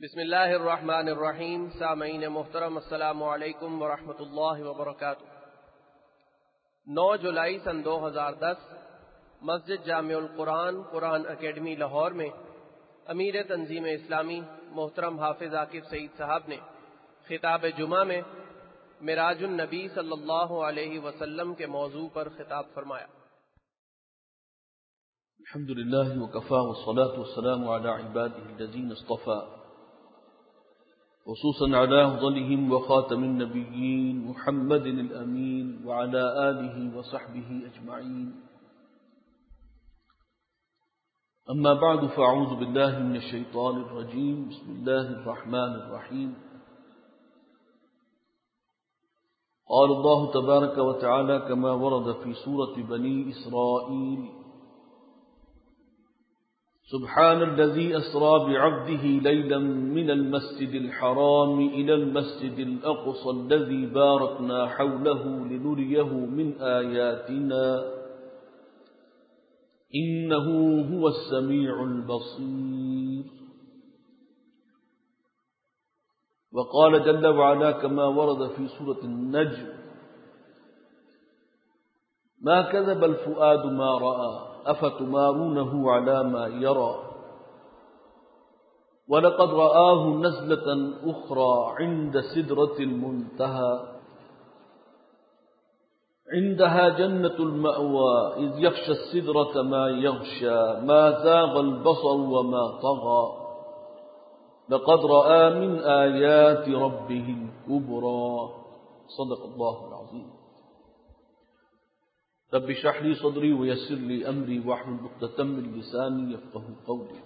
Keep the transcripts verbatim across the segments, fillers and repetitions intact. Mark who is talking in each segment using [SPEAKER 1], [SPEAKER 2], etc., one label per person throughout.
[SPEAKER 1] بسم اللہ الرحمن الرحیم۔ سامعین محترم، السلام علیکم ورحمۃ اللہ وبرکاتہ۔ نو جولائی سن دو ہزار دس مسجد جامع القرآن قرآن اکیڈمی لاہور میں امیر تنظیم اسلامی محترم حافظ عاکف سعید صاحب نے خطاب جمعہ میں معراج النبی صلی اللہ علیہ وسلم کے موضوع پر خطاب فرمایا۔
[SPEAKER 2] الحمد للہ وکفا والصلاة والسلام على عباده الذین اصطفى، خصوصا على أفضلهم وخاتم النبيين محمد الأمين وعلى آله وصحبه أجمعين. أما بعد، فأعوذ بالله من الشيطان الرجيم. بسم الله الرحمن الرحيم. قال الله تبارك وتعالى كما ورد في سورة بني إسرائيل: سبحان الذي أسرى بعبده ليلا من المسجد الحرام إلى المسجد الأقصى الذي باركنا حوله لنريه من آياتنا إنه هو السميع البصير. وقال جل وعلا كما ورد في سورة النجم: ما كذب الفؤاد ما رأى أفتمارونه على ما يرى ولقد رآه نزلة أخرى عند سدرة المنتهى عندها جنة المأوى إذ يغشى السدرة ما يغشى ما زاغ البصر وما طغى لقد رأى من آيات ربه الكبرى. صدق الله العظيم. رب اشرح لي صدري ويسر لي أمري واحلل عقدة من لساني يفقهوا قولي.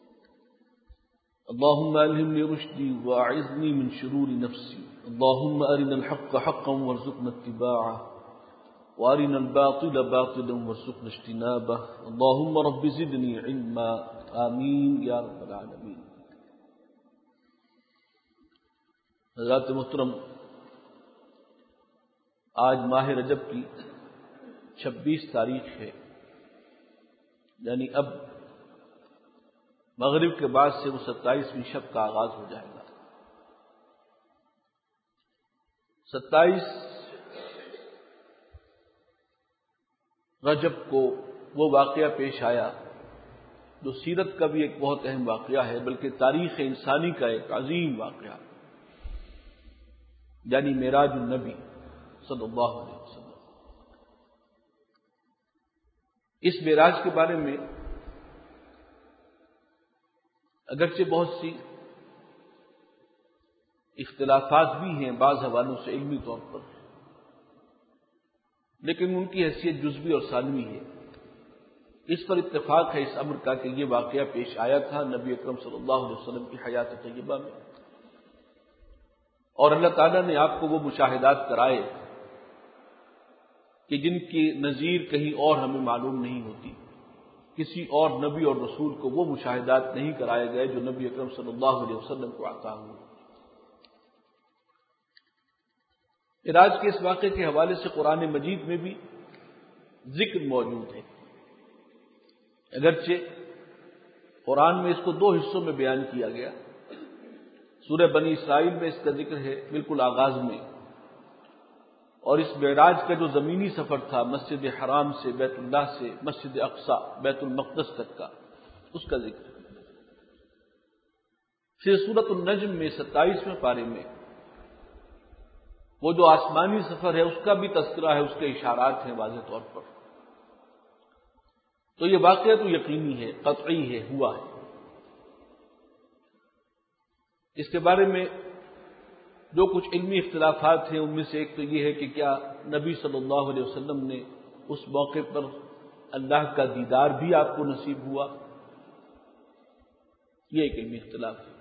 [SPEAKER 2] اللهم ألهمني رشدي وأعذني من شرور نفسي. اللهم أرنا الحق حقا وارزقنا اتباعه وأرنا الباطل باطلا وارزقنا اجتنابه. اللهم رب زدني علما. آمين يا رب العالمين. حضرات محترم، آج ماہ رجب کی چھبیس تاریخ ہے، یعنی اب مغرب کے بعد سے وہ ستائیسویں شب کا آغاز ہو جائے گا۔ ستائیس رجب کو وہ واقعہ پیش آیا جو سیرت کا بھی ایک بہت اہم واقعہ ہے، بلکہ تاریخ انسانی کا ایک عظیم واقعہ، یعنی معراج النبی صلی اللہ علیہ وسلم۔ اس معراج کے بارے میں اگرچہ بہت سی اختلافات بھی ہیں بعض حوالوں سے علمی طور پر، لیکن ان کی حیثیت جزوی اور ثانوی ہے۔ اس پر اتفاق ہے اس امر کا کہ یہ واقعہ پیش آیا تھا نبی اکرم صلی اللہ علیہ وسلم کی حیات طیبہ میں، اور اللہ تعالیٰ نے آپ کو وہ مشاہدات کرائے کہ جن کی نظیر کہیں اور ہمیں معلوم نہیں ہوتی۔ کسی اور نبی اور رسول کو وہ مشاہدات نہیں کرائے گئے جو نبی اکرم صلی اللہ علیہ وسلم کو عطا ہوئے۔ معراج کے اس واقعے کے حوالے سے قرآن مجید میں بھی ذکر موجود ہے، اگرچہ قرآن میں اس کو دو حصوں میں بیان کیا گیا۔ سورہ بنی اسرائیل میں اس کا ذکر ہے بالکل آغاز میں، اور اس معراج کا جو زمینی سفر تھا مسجد حرام سے بیت اللہ سے مسجد اقصی بیت المقدس تک کا، اس کا ذکر ہے۔ پھر سورۃ النجم میں ستائیسویں پارے میں وہ جو آسمانی سفر ہے اس کا بھی تذکرہ ہے، اس کے اشارات ہیں واضح طور پر۔ تو یہ واقعہ تو یقینی ہے، قطعی ہے، ہوا ہے۔ اس کے بارے میں جو کچھ علمی اختلافات ہیں ان میں سے ایک تو یہ ہے کہ کیا نبی صلی اللہ علیہ وسلم نے اس موقع پر اللہ کا دیدار بھی آپ کو نصیب ہوا، یہ ایک علمی اختلاف ہے۔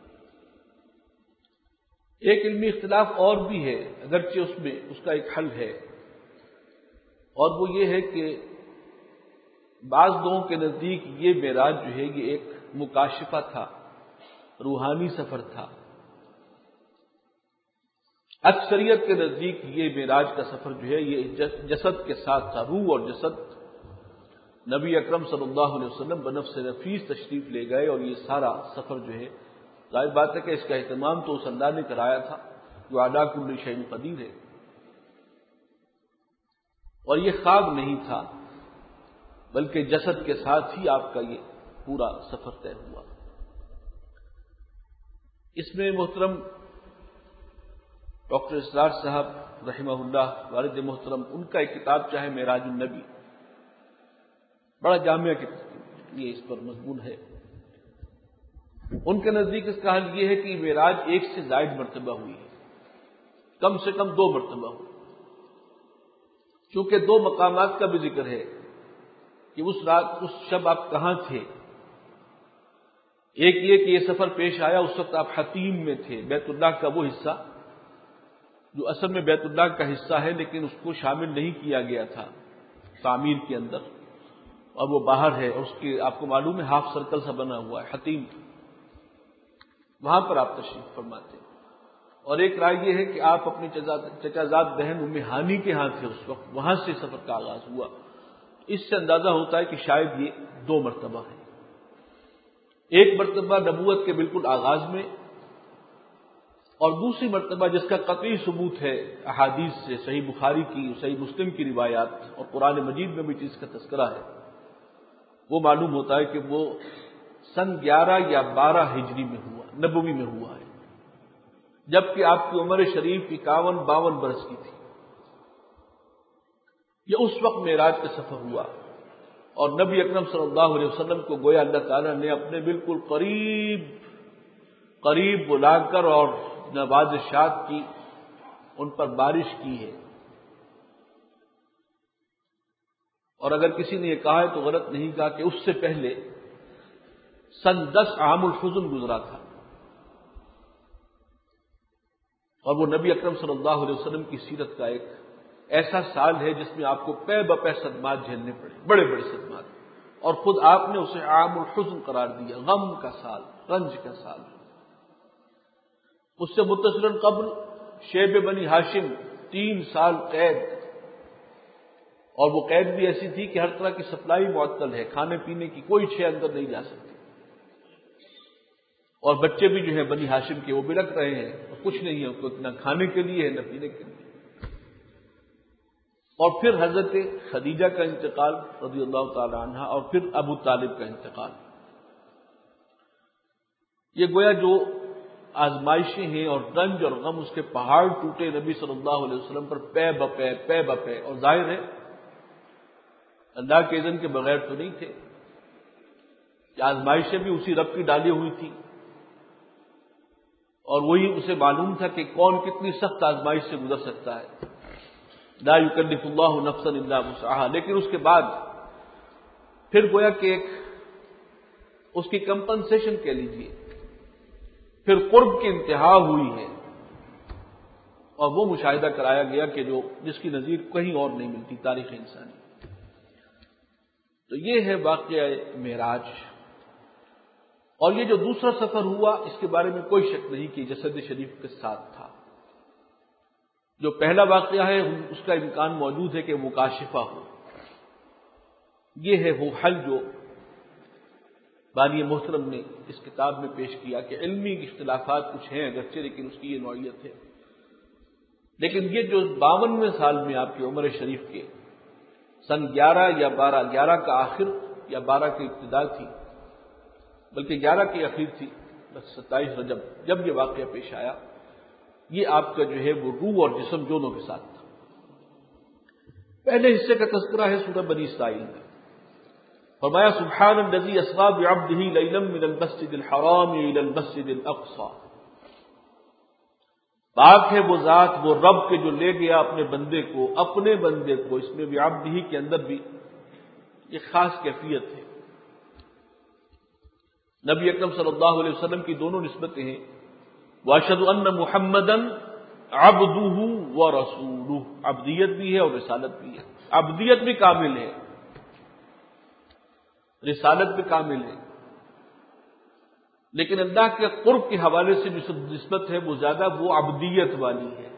[SPEAKER 2] ایک علمی اختلاف اور بھی ہے، اگرچہ اس میں اس کا ایک حل ہے، اور وہ یہ ہے کہ بعض لوگوں کے نزدیک یہ معراج جو ہے یہ ایک مکاشفہ تھا، روحانی سفر تھا۔ اکثریت کے نزدیک یہ معراج کا سفر جو ہے یہ جسد کے ساتھ تھا، روح اور جسد نبی اکرم صلی اللہ علیہ وسلم بنفس نفیس تشریف لے گئے، اور یہ سارا سفر جو ہے ظاہر بات ہے کہ اس کا اہتمام تو اس اللہ نے کرایا تھا جو علی کل شیء قدیر ہے، اور یہ خواب نہیں تھا بلکہ جسد کے ساتھ ہی آپ کا یہ پورا سفر طے ہوا۔ اس میں محترم ڈاکٹر اسرار صاحب رحمہ اللہ والد محترم، ان کا ایک کتاب چاہے معراج النبی، بڑا جامع یہ اس پر مضمون ہے۔ ان کے نزدیک اس کا حل یہ ہے کہ معراج ایک سے زائد مرتبہ ہوئی ہے، کم سے کم دو مرتبہ ہوئی، چونکہ دو مقامات کا بھی ذکر ہے کہ اس رات اس شب آپ کہاں تھے۔ ایک یہ کہ یہ سفر پیش آیا اس وقت آپ حتیم میں تھے، بیت اللہ کا وہ حصہ جو اصل میں بیت اللہ کا حصہ ہے لیکن اس کو شامل نہیں کیا گیا تھا تعمیر کے اندر، اور وہ باہر ہے، اور اس کے آپ کو معلوم ہے ہاف سرکل سا بنا ہوا ہے، حتیم، وہاں پر آپ تشریف فرماتے ہیں۔ اور ایک رائے یہ ہے کہ آپ اپنی چچازاد بہن ام ہانی کے ہاں تھے اس وقت، وہاں سے سفر کا آغاز ہوا۔ اس سے اندازہ ہوتا ہے کہ شاید یہ دو مرتبہ ہے، ایک مرتبہ نبوت کے بالکل آغاز میں، اور دوسری مرتبہ جس کا قطعی ثبوت ہے احادیث سے، صحیح بخاری کی، صحیح مسلم کی روایات اور قرآن مجید میں بھی چیز کا تذکرہ ہے، وہ معلوم ہوتا ہے کہ وہ سن گیارہ یا بارہ ہجری میں ہوا، نبوی میں ہوا ہے، جبکہ آپ کی عمر شریف اکاون باون برس کی تھی۔ یہ اس وقت معراج کا سفر ہوا، اور نبی اکرم صلی اللہ علیہ وسلم کو گویا اللہ تعالیٰ نے اپنے بالکل قریب قریب بلا کر اور نوازشات کی ان پر بارش کی ہے۔ اور اگر کسی نے یہ کہا ہے تو غلط نہیں کہا کہ اس سے پہلے سن دس عام الحزن گزرا تھا، اور وہ نبی اکرم صلی اللہ علیہ وسلم کی سیرت کا ایک ایسا سال ہے جس میں آپ کو پے بپے صدمات جھیلنے پڑے، بڑے بڑے صدمات، اور خود آپ نے اسے عام الحزن قرار دیا، غم کا سال، رنج کا سال۔ اس سے متصلاً قبل شیب بنی ہاشم تین سال قید، اور وہ قید بھی ایسی تھی کہ ہر طرح کی سپلائی معطل ہے، کھانے پینے کی کوئی شے اندر نہیں جا سکتی، اور بچے بھی جو ہیں بنی ہاشم کے وہ بلک رہے ہیں، اور کچھ نہیں ہے، ان کو نہ کھانے کے لیے ہے نہ پینے کے لیے۔ اور پھر حضرت خدیجہ کا انتقال رضی اللہ تعالی عنہ، اور پھر ابو طالب کا انتقال۔ یہ گویا جو آزمائشیں ہیں اور رنج اور غم، اس کے پہاڑ ٹوٹے نبی صلی اللہ علیہ وسلم پر پے بپے پے بپے، اور ظاہر ہے اللہ کے اذن کے بغیر تو نہیں تھے، کہ آزمائشیں بھی اسی رب کی ڈالی ہوئی تھی، اور وہی اسے معلوم تھا کہ کون کتنی سخت آزمائش سے گزر سکتا ہے، لا یکلف اللہ نفسا الا وسعها۔ لیکن اس کے بعد پھر گویا کہ ایک اس کی کمپنسیشن کہہ لیجیے، پھر قرب کی انتہا ہوئی ہے، اور وہ مشاہدہ کرایا گیا کہ جو جس کی نظیر کہیں اور نہیں ملتی تاریخ انسانی۔ تو یہ ہے واقعہ معراج۔ اور یہ جو دوسرا سفر ہوا اس کے بارے میں کوئی شک نہیں کہ جسد شریف کے ساتھ تھا۔ جو پہلا واقعہ ہے اس کا امکان موجود ہے کہ مکاشفہ ہو، یہ ہے وہ حل جو بانی محترم نے اس کتاب میں پیش کیا کہ علمی اختلافات کچھ ہیں اگرچہ، لیکن اس کی یہ نوعیت ہے۔ لیکن یہ جو باونویں سال میں آپ کی عمر شریف کے سن گیارہ یا بارہ، گیارہ کا آخر یا بارہ کی ابتدا تھی، بلکہ گیارہ کی اخیر تھی، بس ستائیس رجب جب یہ واقعہ پیش آیا، یہ آپ کا جو ہے وہ روح اور جسم دونوں کے ساتھ تھا۔ پہلے حصے کا تذکرہ ہے سورہ بنی اسرائیل میں، فرمایا سبحان الذی اسری بعبدہ لیلا من المسجد الحرام الی المسجد الاقصی، پاک ہے وہ ذات، وہ رب کے جو لے گیا اپنے بندے کو، اپنے بندے کو، اس میں بعبدہ کے اندر بھی یہ خاص کیفیت ہے۔ نبی اکرم صلی اللہ علیہ وسلم کی دونوں نسبتیں ہیں، واشهد ان محمدا عبدہ ورسولہ، عبدیت بھی ہے اور رسالت بھی ہے، عبدیت بھی کامل ہے، رسالت بھی کامل ہے، لیکن اللہ کے قرب کے حوالے سے جو نسبت ہے وہ زیادہ وہ عبدیت والی ہے۔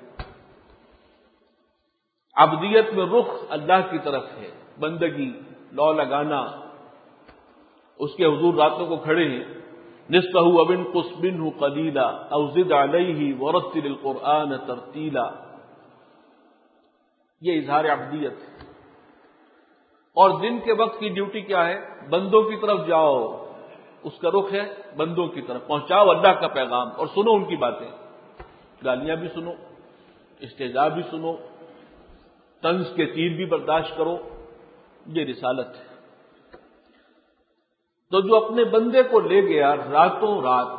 [SPEAKER 2] عبدیت میں رخ اللہ کی طرف ہے، بندگی، لو لگانا، اس کے حضور راتوں کو کھڑے ہیں، نصفہ او انقص منہ قلیلا او زد علیہ ورتل القرآن ترتیلا. یہ اظہار عبدیت ہے. اور دن کے وقت کی ڈیوٹی کیا ہے؟ بندوں کی طرف جاؤ، اس کا رخ ہے بندوں کی طرف، پہنچاؤ اللہ کا پیغام اور سنو ان کی باتیں. گالیاں بھی سنو، استہزاء بھی سنو، طنز کے تیر بھی برداشت کرو. یہ رسالت ہے. تو جو اپنے بندے کو لے گیا راتوں رات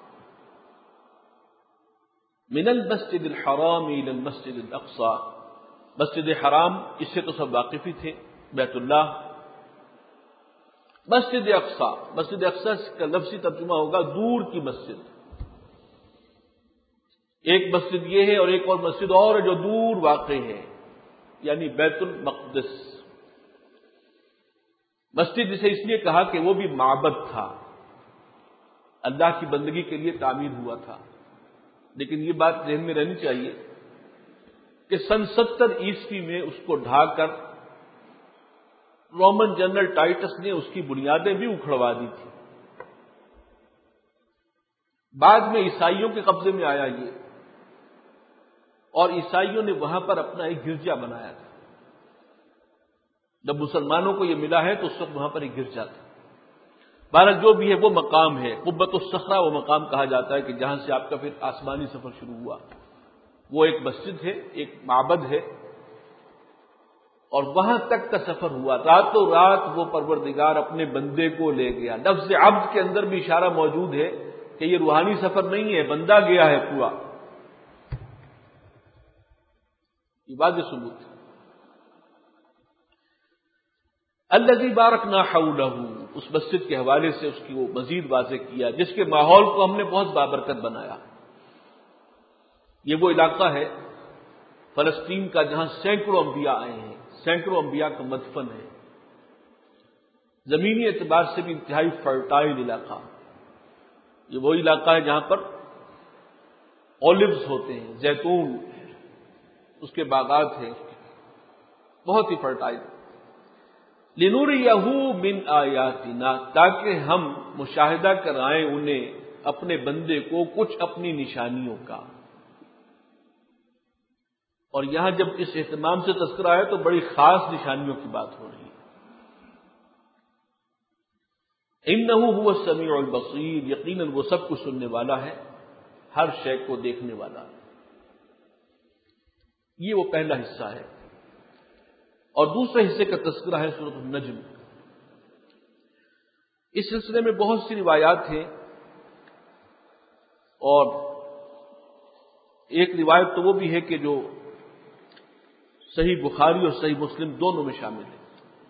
[SPEAKER 2] من المسجد الحرام الى المسجد الاقصى، مسجد حرام اس سے تو سب واقف ہی تھے، بیت اللہ، مسجد اقصی، مسجد اقصی کا لفظی ترجمہ ہوگا دور کی مسجد. ایک مسجد یہ ہے اور ایک اور مسجد اور ہے جو دور واقع ہے، یعنی بیت المقدس. مسجد جسے اس لیے کہا کہ وہ بھی معبد تھا، اللہ کی بندگی کے لیے تعمیر ہوا تھا. لیکن یہ بات ذہن میں رہنی چاہیے کہ سن ستر عیسوی میں اس کو ڈھا کر رومن جنرل ٹائٹس نے اس کی بنیادیں بھی اکھڑوا دی تھی. بعد میں عیسائیوں کے قبضے میں آیا یہ، اور عیسائیوں نے وہاں پر اپنا ایک گرجا بنایا تھا. جب مسلمانوں کو یہ ملا ہے تو اس وقت وہاں پر ایک گرجا تھا. بہرحال جو بھی ہے وہ مقام ہے، قبۃ الصخرہ وہ مقام کہا جاتا ہے کہ جہاں سے آپ کا پھر آسمانی سفر شروع ہوا. وہ ایک مسجد ہے، ایک معبد ہے، اور وہاں تک کا سفر ہوا. راتوں رات وہ پروردگار اپنے بندے کو لے گیا. لفظ عبد کے اندر بھی اشارہ موجود ہے کہ یہ روحانی سفر نہیں ہے، بندہ گیا ہے پورا. یہ واضح ثبوت ہے. الذی بارکنا حولہ، اس مسجد کے حوالے سے اس کی وہ مزید واضح کیا جس کے ماحول کو ہم نے بہت بابرکت بنایا. یہ وہ علاقہ ہے فلسطین کا جہاں سینکڑوں انبیاء آئے ہیں، سینکڑوں انبیاء کا مدفن ہے. زمینی اعتبار سے بھی انتہائی فرٹائل علاقہ. یہ وہی علاقہ ہے جہاں پر اولیوز ہوتے ہیں، زیتون، اس کے باغات ہیں، بہت ہی فرٹائل. لنوریہ من آیاتنا، تاکہ ہم مشاہدہ کرائیں انہیں اپنے بندے کو کچھ اپنی نشانیوں کا. اور یہاں جب اس اہتمام سے تذکرہ ہے تو بڑی خاص نشانیوں کی بات ہو رہی ہے. انہ هو السمیع البصیر، یقیناً وہ سب کچھ سننے والا ہے، ہر شے کو دیکھنے والا. یہ وہ پہلا حصہ ہے. اور دوسرے حصے کا تذکرہ ہے سورۃ النجم. اس سلسلے میں بہت سی روایات ہیں، اور ایک روایت تو وہ بھی ہے کہ جو صحیح بخاری اور صحیح مسلم دونوں میں شامل ہے.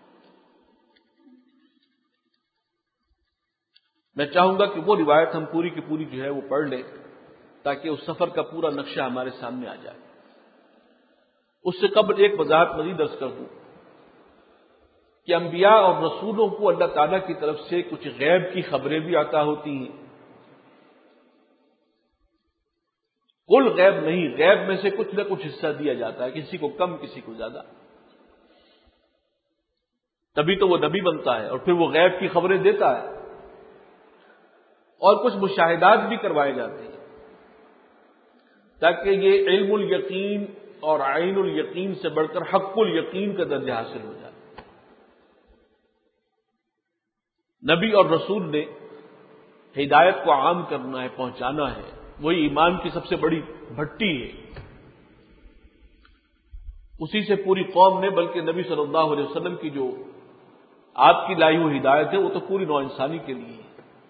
[SPEAKER 2] میں چاہوں گا کہ وہ روایت ہم پوری کی پوری جو ہے وہ پڑھ لیں تاکہ اس سفر کا پورا نقشہ ہمارے سامنے آ جائے. اس سے قبل ایک وضاحت مزید عرض کر دوں کہ انبیاء اور رسولوں کو اللہ تعالیٰ کی طرف سے کچھ غیب کی خبریں بھی عطا ہوتی ہیں. کل غیب نہیں، غیب میں سے کچھ نہ کچھ حصہ دیا جاتا ہے، کسی کو کم کسی کو زیادہ. تبھی تو وہ نبی بنتا ہے اور پھر وہ غیب کی خبریں دیتا ہے. اور کچھ مشاہدات بھی کروائے جاتے ہیں تاکہ یہ علم الیقین اور عین الیقین سے بڑھ کر حق الیقین کا درجہ حاصل ہو جائے. نبی اور رسول نے ہدایت کو عام کرنا ہے، پہنچانا ہے. وہی ایمان کی سب سے بڑی بھٹی ہے. اسی سے پوری قوم نے، بلکہ نبی صلی اللہ علیہ وسلم کی جو آپ کی لائی ہوئی ہدایت ہے وہ تو پوری نوع انسانی کے لیے ہے.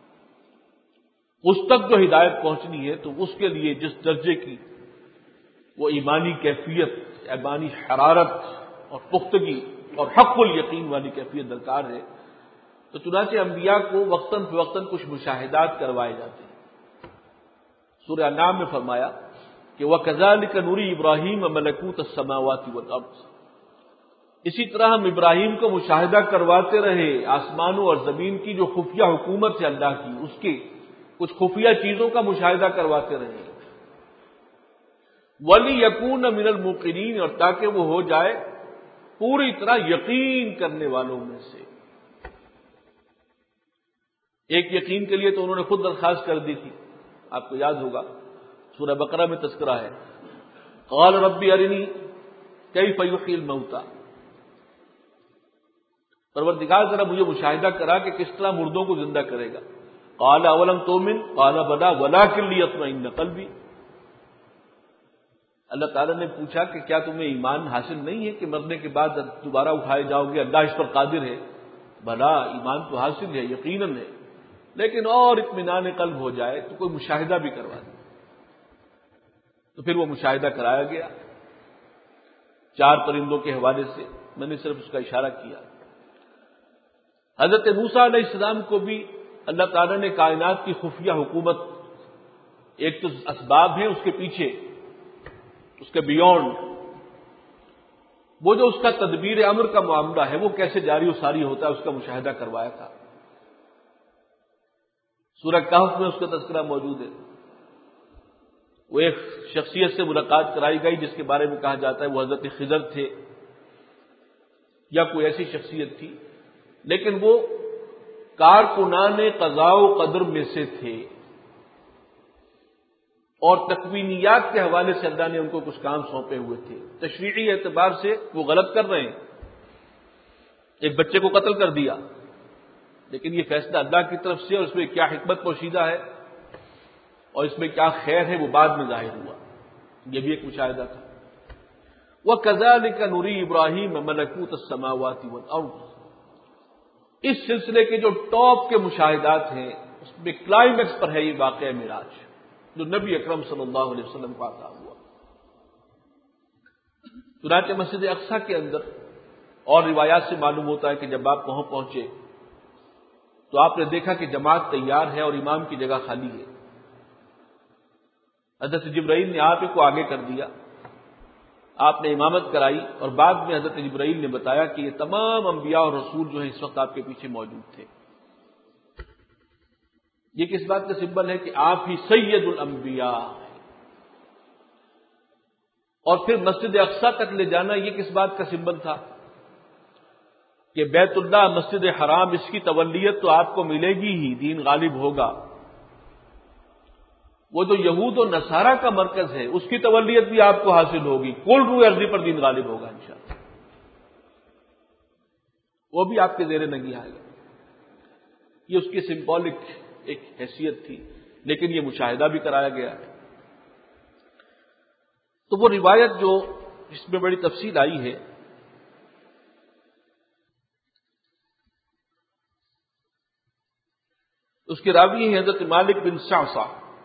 [SPEAKER 2] اس تک جو ہدایت پہنچنی ہے تو اس کے لیے جس درجے کی وہ ایمانی کیفیت، ایمانی حرارت اور پختگی اور حق الیقین والی کیفیت درکار ہے، تو چنانچہ انبیاء کو وقتاً فوقتاً کچھ مشاہدات کروائے جاتے ہیں. سورہ انعام میں فرمایا کہ وَكَذَلِكَ نُرِي إِبْرَاهِيمَ مَلَكُوتَ السَّمَاوَاتِ وَالْأَرْضِ، اسی طرح ہم ابراہیم کو مشاہدہ کرواتے رہے آسمانوں اور زمین کی جو خفیہ حکومت ہے اللہ کی، اس کی کچھ خفیہ چیزوں کا مشاہدہ کرواتے رہے. وَلِيَكُونَ مِنَ الْمُوقِنِينَ، اور تاکہ وہ ہو جائے پوری طرح یقین کرنے والوں میں سے. ایک یقین کے لیے تو انہوں نے خود درخواست کر دی تھی، آپ کو یاد ہوگا سورہ بقرہ میں تذکرہ ہے، قال ربی ارنی کیف یحیی الموتى، پروردگار ذرا مجھے مشاہدہ کرا کہ کس طرح مردوں کو زندہ کرے گا۔ قال اولم تؤمن قال بلی ولکن لیطمئن قلبی، اللہ تعالیٰ نے پوچھا کہ کیا تمہیں ایمان حاصل نہیں ہے کہ مرنے کے بعد دوبارہ اٹھائے جاؤ گے؟ اللہ اس پر قادر ہے، بھلا ایمان تو حاصل ہے، یقیناً ہے، لیکن اور اطمینان قلب ہو جائے تو کوئی مشاہدہ بھی کروا دے۔ تو پھر وہ مشاہدہ کرایا گیا چار پرندوں کے حوالے سے، میں نے صرف اس کا اشارہ کیا۔ حضرت موسیٰ علیہ السلام کو بھی اللہ تعالیٰ نے کائنات کی خفیہ حکومت، ایک تو اسباب ہیں، اس کے پیچھے اس کے بیونڈ وہ جو اس کا تدبیر امر کا معاملہ ہے وہ کیسے جاری و ساری ہوتا ہے، اس کا مشاہدہ کروایا تھا۔ سورہ کہف میں اس کا تذکرہ موجود ہے۔ وہ ایک شخصیت سے ملاقات کرائی گئی جس کے بارے میں کہا جاتا ہے وہ حضرت خضر تھے یا کوئی ایسی شخصیت تھی، لیکن وہ کارکنان قضاء و قدر میں سے تھے، اور تکوینیات کے حوالے سے اللہ نے ان کو کچھ کام سونپے ہوئے تھے۔ تشریعی اعتبار سے وہ غلط کر رہے ہیں، ایک بچے کو قتل کر دیا، لیکن یہ فیصلہ اللہ کی طرف سے، اور اس میں کیا حکمت پوشیدہ ہے اور اس میں کیا خیر ہے وہ بعد میں ظاہر ہوا، یہ بھی ایک مشاہدہ تھا۔ وَكَذَلِكَ نُرِي إِبْرَاهِيمَ مَلَكُوتَ السَّمَاوَاتِ وَالْأَرْضِ، اس سلسلے کے جو ٹاپ کے مشاہدات ہیں اس میں کلائمیکس پر ہے یہ واقعہ معراج جو نبی اکرم صلی اللہ علیہ وسلم کو عطا ہوا۔ چنانچہ مسجد اقصیٰ کے اندر اور روایات سے معلوم ہوتا ہے کہ جب آپ وہاں پہنچے تو آپ نے دیکھا کہ جماعت تیار ہے اور امام کی جگہ خالی ہے۔ حضرت جبرائیل نے آپ ہی کو آگے کر دیا، آپ نے امامت کرائی، اور بعد میں حضرت جبرائیل نے بتایا کہ یہ تمام انبیاء اور رسول جو ہیں اس وقت آپ کے پیچھے موجود تھے۔ یہ کس بات کا سمبل ہے کہ آپ ہی سید الانبیاء ہیں۔ اور پھر مسجد اقصیٰ تک لے جانا یہ کس بات کا سمبل تھا کہ بیت اللہ مسجد حرام اس کی تولیت تو آپ کو ملے گی ہی، دین غالب ہوگا، وہ جو یہود و نصارہ کا مرکز ہے اس کی تولیت بھی آپ کو حاصل ہوگی، کل روح ارضی پر دین غالب ہوگا انشاءاللہ، وہ بھی آپ کے زیر نگی آئے گا۔ یہ اس کی سمبولک ایک حیثیت تھی، لیکن یہ مشاہدہ بھی کرایا گیا ہے۔ تو وہ روایت جو اس میں بڑی تفصیل آئی ہے، اس کے راوی ہیں حضرت مالک بن صعصع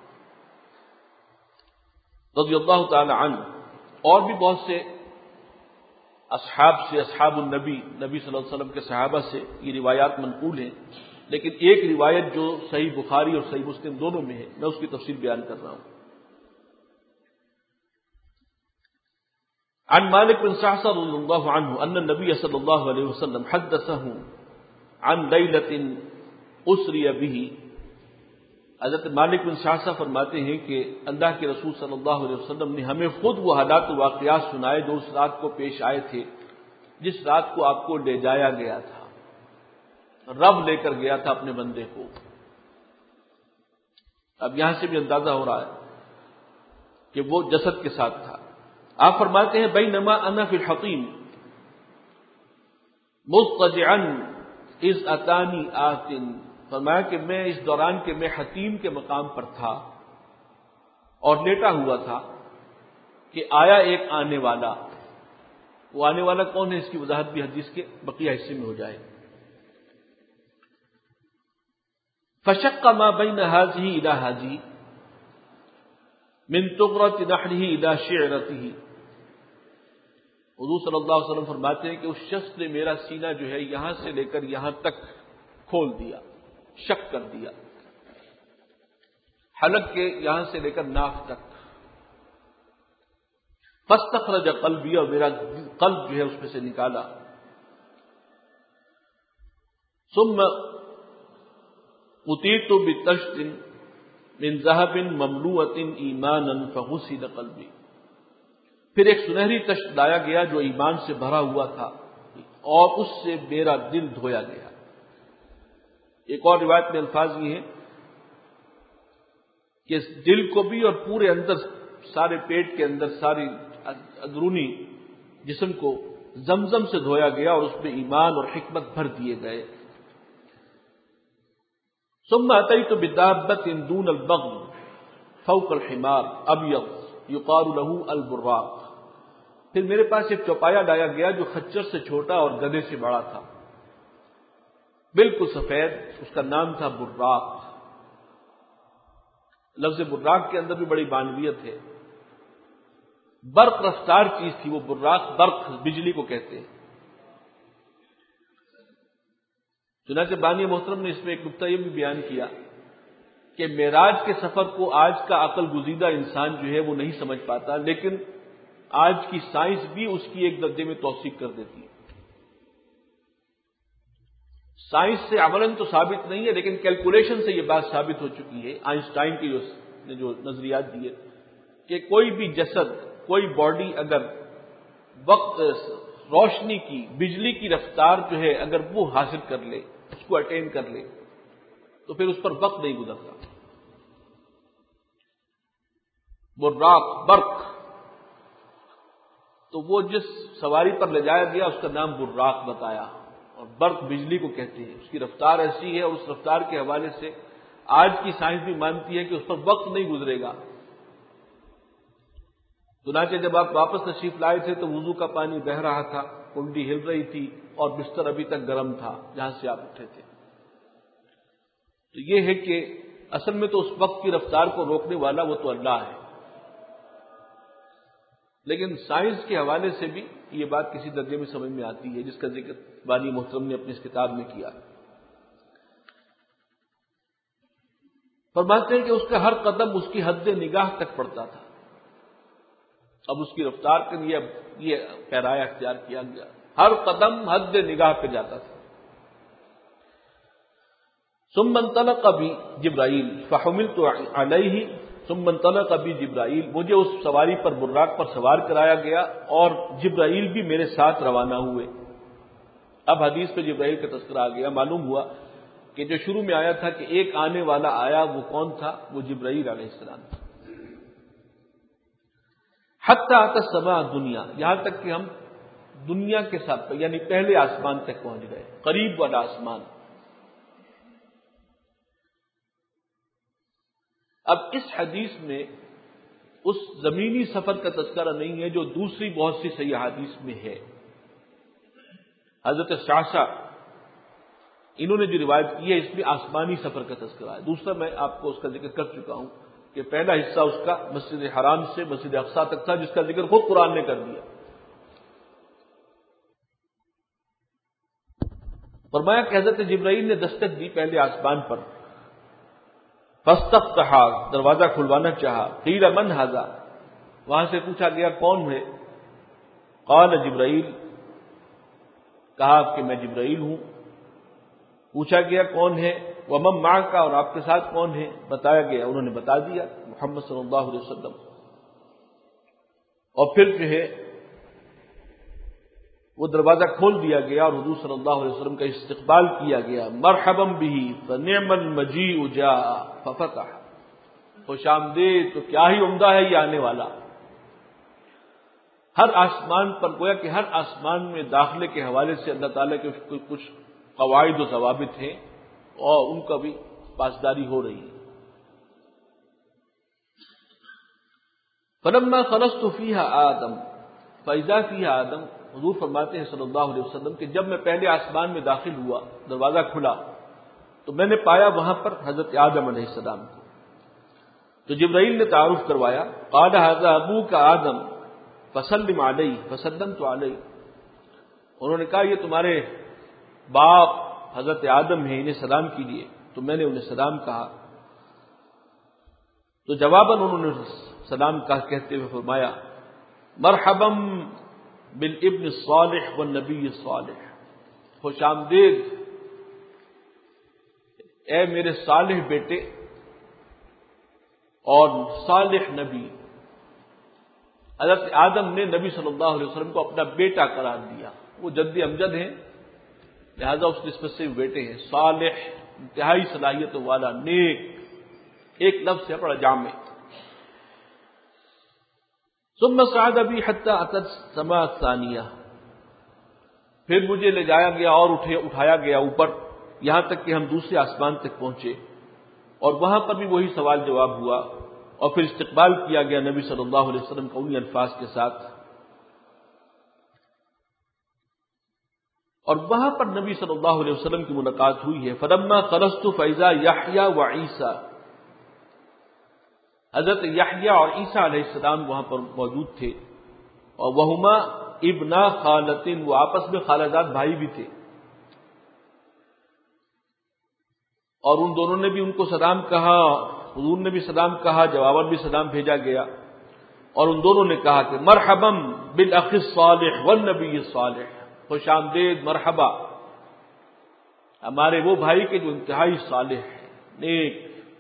[SPEAKER 2] رضی اللہ تعالی عنہ، اور بھی بہت سے اصحاب سے، اصحاب النبی نبی صلی اللہ علیہ وسلم کے صحابہ سے یہ روایات منقول ہیں، لیکن ایک روایت جو صحیح بخاری اور صحیح مسلم دونوں میں ہے میں اس کی تفصیل بیان کر رہا ہوں۔ عن مالک بن صعصع رضی اللہ عنہ ان النبی صلی اللہ علیہ وسلم حدثه عن لیلۃ اسری به، حضرت مالک بن صعصع فرماتے ہیں کہ اللہ کے رسول صلی اللہ علیہ وسلم نے ہمیں خود وہ حالات و واقعات سنائے جو اس رات کو پیش آئے تھے جس رات کو آپ کو لے جایا گیا تھا، رب لے کر گیا تھا اپنے بندے کو۔ اب یہاں سے بھی اندازہ ہو رہا ہے کہ وہ جسد کے ساتھ تھا۔ آپ فرماتے ہیں بینما انا فی الحطیم مضطجعا اذ اتانی آت، فرمایا کہ میں اس دوران کے میں حتیم کے مقام پر تھا اور لیٹا ہوا تھا کہ آیا ایک آنے والا۔ وہ آنے والا کون ہے اس کی وضاحت بھی حدیث کے بقیہ حصے میں ہو جائے۔ فشق ما بین هذه الى هذه من طغرة نحره الى شعرته، حضور صلی اللہ علیہ وسلم فرماتے ہیں کہ اس شخص نے میرا سینہ جو ہے یہاں سے لے کر یہاں تک کھول دیا، شک کر دیا، حلق کے یہاں سے لے کر ناک تک۔ فاستخرج قلبی، اور میرا قلب جو ہے اس میں سے نکالا۔ ثم اتیت بطشت من ذهب مملوءة ایمانا فغسل قلبی، پھر ایک سنہری تشت لایا گیا جو ایمان سے بھرا ہوا تھا اور اس سے میرا دل دھویا گیا۔ ایک اور روایت میں الفاظ یہ ہیں کہ دل کو بھی اور پورے اندر سارے پیٹ کے اندر ساری اندرونی جسم کو زمزم سے دھویا گیا اور اس میں ایمان اور حکمت بھر دیے گئے. ثم اتيت بدابة دون البغل فوق الحمار ابيض يقال له البراق. پھر میرے پاس ایک چوپایا لایا گیا جو خچر سے چھوٹا اور گدھے سے بڑا تھا، بالکل سفید، اس کا نام تھا براق. لفظ براق کے اندر بھی بڑی معنویت ہے. برق رفتار چیز تھی وہ براق، برق بجلی کو کہتے ہیں. چنانچہ بانی محترم نے اس میں ایک نقطہ یہ بھی بیان کیا کہ معراج کے سفر کو آج کا عقل گزیدہ انسان جو ہے وہ نہیں سمجھ پاتا، لیکن آج کی سائنس بھی اس کی ایک درجے میں توثیق کر دیتی ہے. سائنس سے عملاً تو ثابت نہیں ہے، لیکن کیلکولیشن سے یہ بات ثابت ہو چکی ہے. آئنسٹائن کی جو نے جو نظریات دیے کہ کوئی بھی جسد، کوئی باڈی اگر وقت روشنی کی، بجلی کی رفتار جو ہے اگر وہ حاصل کر لے، اس کو اٹین کر لے، تو پھر اس پر وقت نہیں گزرتا. براق، برق، تو وہ جس سواری پر لے جایا گیا اس کا نام براق بتایا، اور برق بجلی کو کہتے ہیں. اس کی رفتار ایسی ہے اور اس رفتار کے حوالے سے آج کی سائنس بھی مانتی ہے کہ اس پر وقت نہیں گزرے گا. چنانچہ جب آپ واپس تشریف لائے تھے تو وضو کا پانی بہہ رہا تھا، کنڈی ہل رہی تھی اور بستر ابھی تک گرم تھا جہاں سے آپ اٹھے تھے. تو یہ ہے کہ اصل میں تو اس وقت کی رفتار کو روکنے والا وہ تو اللہ ہے، لیکن سائنس کے حوالے سے بھی یہ بات کسی درجے میں سمجھ میں آتی ہے، جس کا ذکر بانی محترم نے اپنی اس کتاب میں کیا. فرماتے ہیں کہ اس کا ہر قدم اس کی حد نگاہ تک پڑتا تھا. اب اس کی رفتار کے لیے اب یہ پیرایا اختیار کیا گیا، ہر قدم حد نگاہ پہ جاتا تھا. ثم انطلق بی جبرائیل فحملت علیہ ثم انطلق بی جبرائیل. مجھے اس سواری پر، براق پر سوار کرایا گیا اور جبرائیل بھی میرے ساتھ روانہ ہوئے. اب حدیث پہ جبرائیل کا تذکرہ آ گیا. معلوم ہوا کہ جو شروع میں آیا تھا کہ ایک آنے والا آیا، وہ کون تھا؟ وہ جبرائیل علیہ السلام تھا. حتی اتی السماء دنیا، یہاں تک کہ ہم دنیا کے ساتھ یعنی پہلے آسمان تک پہنچ گئے، قریب والا آسمان. اب اس حدیث میں اس زمینی سفر کا تذکرہ نہیں ہے جو دوسری بہت سی صحیح حدیث میں ہے. حضرت شعشع انہوں نے جو روایت کی ہے اس میں آسمانی سفر کا تذکرہ ہے. دوسرا میں آپ کو اس کا ذکر کر چکا ہوں کہ پہلا حصہ اس کا مسجد حرام سے مسجد اقصی تک تھا، جس کا ذکر خود قرآن نے کر دیا. فرمایا کہ حضرت جبرائیل نے دستک دی پہلے آسمان پر. فاستفتح، دروازہ کھلوانا چاہا. قیل من ھذا، وہاں سے پوچھا گیا کون ہے؟ قال جبرائیل، کہا کہ میں جبرائیل ہوں. پوچھا گیا کون ہے؟ ومن معک، اور آپ کے ساتھ کون ہے؟ بتایا گیا، انہوں نے بتا دیا محمد صلی اللہ علیہ وسلم. اور پھر جو ہے وہ دروازہ کھول دیا گیا اور حضور صلی اللہ علیہ وسلم کا استقبال کیا گیا. مرحبا بہ فنعم المجیء جاء ففتح، خوش آمدید، تو کیا ہی عمدہ ہے یہ آنے والا. ہر آسمان پر گویا کہ ہر آسمان میں داخلے کے حوالے سے اللہ تعالیٰ کے کچھ قواعد و ضوابط ہیں اور ان کا بھی پاسداری ہو رہی ہے. فلما خلصت فیہا آدم فاذا فیہا آدم، حضور فرماتے ہیں صلی اللہ علیہ وسلم کہ جب میں پہلے آسمان میں داخل ہوا، دروازہ کھلا تو میں نے پایا وہاں پر حضرت آدم علیہ السلام کو. تو جبرائیل نے تعارف کروایا. قال ھذا ابوک آدم فسلم علیہ فسلمت علیہ، انہوں نے کہا یہ تمہارے باپ حضرت آدم ہیں، انہیں سلام کیجیے. تو میں نے انہیں سلام کہا. تو جواباً انہوں نے سلام کہا کہتے ہوئے فرمایا مرحبا بالابن الصالح والنبی الصالح، خوش آمدید اے میرے صالح بیٹے اور صالح نبی. حضرت آدم نے نبی صلی اللہ علیہ وسلم کو اپنا بیٹا قرار دیا. وہ جد امجد ہیں، لہذا اس نسبت سے بیٹے ہیں. صالح انتہائی صلاحیتوں والا، نیک، ایک لفظ ہے بڑا جامع. ثم صعد بی حتی اتت السماء الثانیہ، پھر مجھے لے جایا گیا اور اٹھے اٹھایا گیا اوپر، یہاں تک کہ ہم دوسرے آسمان تک پہنچے، اور وہاں پر بھی وہی سوال جواب ہوا، اور پھر استقبال کیا گیا نبی صلی اللہ علیہ وسلم کا انہی الفاظ کے ساتھ. اور وہاں پر نبی صلی اللہ علیہ وسلم کی ملاقات ہوئی ہے. فلما خلصت فاذا یحییٰ وعیسیٰ، حضرت یحییٰ اور عیسیٰ علیہ السلام وہاں پر موجود تھے، اور وہما ابنا خالتن، وہ آپس میں خالزاد بھائی بھی تھے، اور ان دونوں نے بھی ان کو سلام کہا، حضور نے بھی سلام کہا، جواباً بھی سلام بھیجا گیا، اور ان دونوں نے کہا کہ مرحبا بالاخ الصالح والنبی الصالح، خوش آمدید، مرحبا ہمارے وہ بھائی کے جو انتہائی صالح ہے، نیک،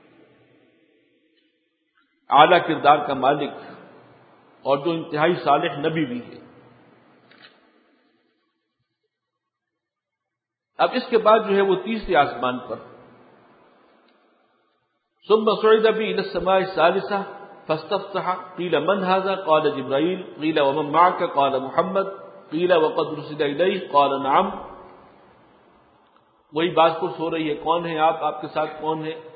[SPEAKER 2] اعلیٰ کردار کا مالک، اور جو انتہائی صالح نبی بھی ہے. اب اس کے بعد جو ہے وہ تیسرے آسمان پر، ثم صعد بی الی السماء الثالثة فاستفتح قیل من هذا قال جبرائیل قیل ومن معك قال محمد قیل وقد رسل الیہ قال نعم. وہی باز پرس ہو رہی ہے، کون ہیں آپ، آپ کے ساتھ کون ہے؟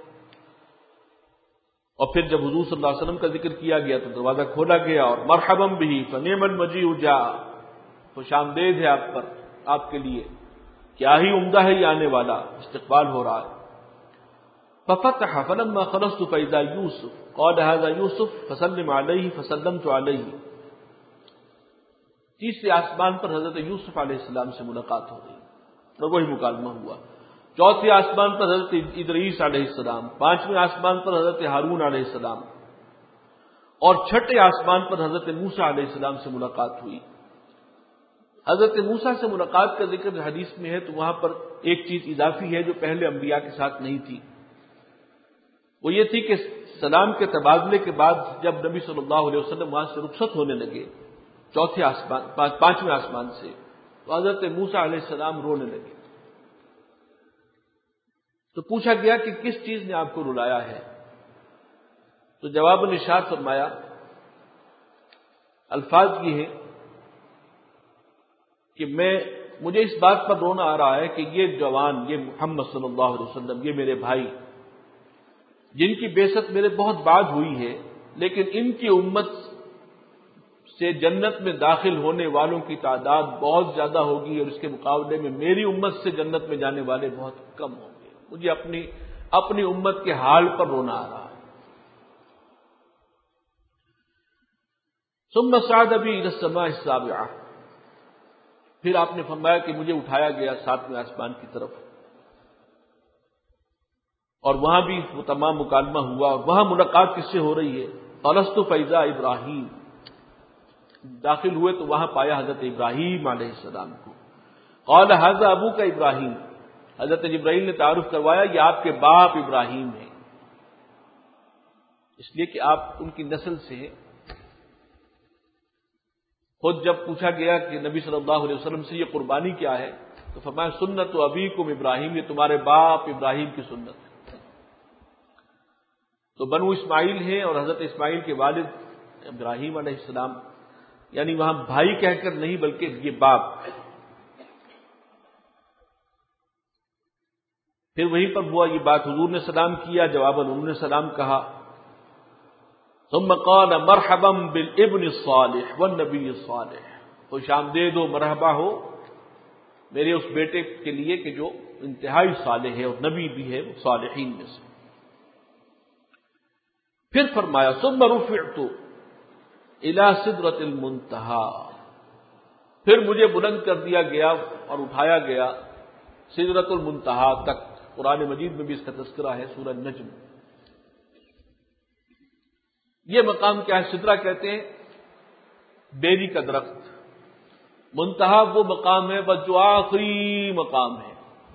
[SPEAKER 2] اور پھر جب حضور صلی اللہ علیہ وسلم کا ذکر کیا گیا تو دروازہ کھولا گیا، اور مرحبا بہ فنعم المجیء جاء، خوش آمدید ہے آپ پر، آپ کے لیے کیا ہی عمدہ ہے یہ آنے والا، استقبال ہو رہا ہے. ففتح فلما خلصت فاذا یوسف قال هذا یوسف فسلم علیہ فسلمت علیہ. تیسرے آسمان پر حضرت یوسف علیہ السلام سے ملاقات ہو گئی اور وہی مکالمہ ہوا. چوتھے آسمان پر حضرت ادریس علیہ السلام، پانچویں آسمان پر حضرت ہارون علیہ السلام، اور چھٹے آسمان پر حضرت موسیٰ علیہ السلام سے ملاقات ہوئی. حضرت موسیٰ سے ملاقات کا ذکر حدیث میں ہے تو وہاں پر ایک چیز اضافی ہے جو پہلے انبیاء کے ساتھ نہیں تھی، وہ یہ تھی کہ سلام کے تبادلے کے بعد جب نبی صلی اللہ علیہ وسلم وہاں سے رخصت ہونے لگے چوتھے آسمان پانچویں آسمان سے، تو حضرت موسیٰ علیہ السلام رونے لگے. تو پوچھا گیا کہ کس چیز نے آپ کو رلایا ہے؟ تو جواب ارشاد فرمایا، الفاظ یہ ہیں کہ میں مجھے اس بات پر رونا آ رہا ہے کہ یہ جوان، یہ محمد صلی اللہ علیہ وسلم، یہ میرے بھائی جن کی بعثت میرے بہت بعد ہوئی ہے، لیکن ان کی امت سے جنت میں داخل ہونے والوں کی تعداد بہت زیادہ ہوگی، اور اس کے مقابلے میں میری امت سے جنت میں جانے والے بہت کم ہوں گے. مجھے اپنی اپنی امت کے حال پر رونا آ رہا ہے. ثم صعد بی الی السماء السابعہ، پھر آپ نے فرمایا کہ مجھے اٹھایا گیا ساتویں آسمان کی طرف، اور وہاں بھی وہ تمام مکالمہ ہوا، اور وہاں ملاقات کس سے ہو رہی ہے؟ خلصت فاذا ابراہیم، داخل ہوئے تو وہاں پایا حضرت ابراہیم علیہ السلام کو. قال ھذا ابوک ابراہیم، حضرت جبرائیل نے تعارف کروایا یہ آپ کے باپ ابراہیم ہیں، اس لیے کہ آپ ان کی نسل سے ہیں. خود جب پوچھا گیا کہ نبی صلی اللہ علیہ وسلم سے یہ قربانی کیا ہے تو فرمایا سنت ابیکم ابراہیم، یہ تمہارے باپ ابراہیم کی سنت ہے. تو بنو اسماعیل ہیں، اور حضرت اسماعیل کے والد ابراہیم علیہ السلام، یعنی وہاں بھائی کہہ کر نہیں بلکہ یہ باپ. پھر وہیں پر ہوا یہ بات، حضور نے سلام کیا، جواباً انہوں نے سلام کہا. ثم قال مرحبا بالابن الصالح والنبی الصالح، خوش آمدید ہو، مرحبا ہو میرے اس بیٹے کے لیے کہ جو انتہائی صالح ہے اور نبی بھی ہے، وہ صالحین میں سے. پھر فرمایا ثم رفعت الى سدرۃ المنتہى، پھر مجھے بلند کر دیا گیا اور اٹھایا گیا سدرۃ المنتہى تک. قرآن مجید میں بھی اس کا تذکرہ ہے، سورہ نجم. یہ مقام کیا ہے؟ سدرہ کہتے ہیں بیری کا درخت، منتہا وہ مقام ہے بس جو آخری مقام ہے.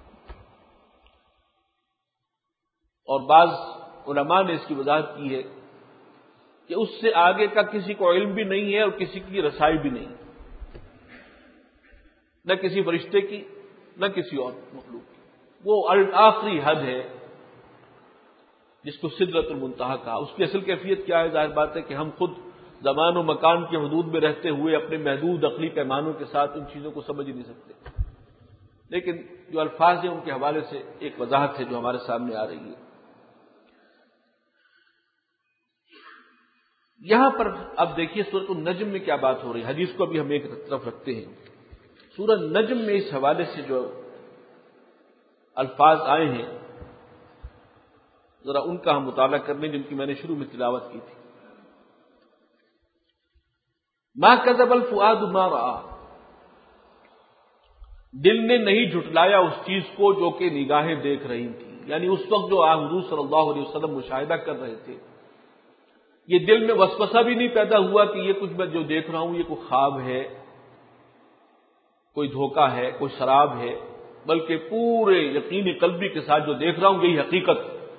[SPEAKER 2] اور بعض علماء نے اس کی وضاحت کی ہے کہ اس سے آگے کا کسی کو علم بھی نہیں ہے اور کسی کی رسائی بھی نہیں، نہ کسی فرشتے کی نہ کسی اور مخلوق کی، وہ آخری حد ہے جس کو سدرۃ المنتہا کہا. اس کی اصل کیفیت کیا ہے؟ ظاہر بات ہے کہ ہم خود زمان و مکان کے حدود میں رہتے ہوئے اپنے محدود عقلی پیمانوں کے ساتھ ان چیزوں کو سمجھ ہی نہیں سکتے، لیکن جو الفاظ ہیں ان کے حوالے سے ایک وضاحت ہے جو ہمارے سامنے آ رہی ہے. یہاں پر اب دیکھیے سورۃ النجم میں کیا بات ہو رہی ہے. حدیث کو بھی ہم ایک طرف رکھتے ہیں. سورۃ النجم میں اس حوالے سے جو الفاظ آئے ہیں ذرا ان کا ہم مطالعہ کر لیں، جن کی میں نے شروع میں تلاوت کی تھی. ما کذب الفؤاد ما رأى، دل نے نہیں جھٹلایا اس چیز کو جو کہ نگاہیں دیکھ رہی تھیں. یعنی اس وقت جو آپ حضور صلی اللہ علیہ وسلم مشاہدہ کر رہے تھے، یہ دل میں وسوسہ بھی نہیں پیدا ہوا کہ یہ کچھ میں جو دیکھ رہا ہوں یہ کوئی خواب ہے، کوئی دھوکہ ہے، کوئی شراب ہے، بلکہ پورے یقینی قلبی کے ساتھ جو دیکھ رہا ہوں یہی حقیقت.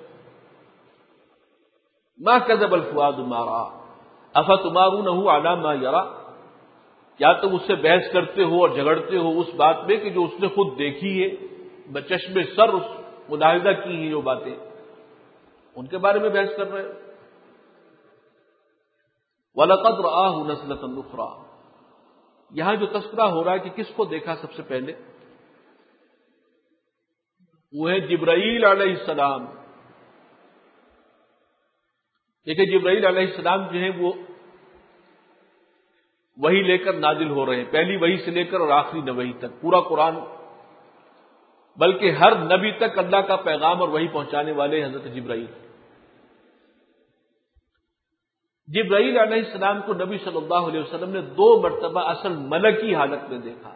[SPEAKER 2] ما کذب الفؤاد ما رأى افتمارونہ علی ما یری، کیا تم اس سے بحث کرتے ہو اور جھگڑتے ہو اس بات میں کہ جو اس نے خود دیکھی ہے، بچشم سر اس ملاحظہ کی ہیں جو باتیں، ان کے بارے میں بحث کر رہے ہو. وَلَقَدْ رَآهُ نَزْلَةً أُخْرَى، یہاں جو تذکرہ ہو رہا ہے کہ کس کو دیکھا سب سے پہلے، وہ ہے جبرائیل علیہ السلام. دیکھیں جبرائیل علیہ السلام جو ہیں وہ وحی لے کر نازل ہو رہے ہیں، پہلی وحی سے لے کر اور آخری نبی تک. پورا قرآن بلکہ ہر نبی تک اللہ کا پیغام اور وحی پہنچانے والے حضرت جبرائیل. جبرائیل علیہ السلام کو نبی صلی اللہ علیہ وسلم نے دو مرتبہ اصل ملکی حالت میں دیکھا،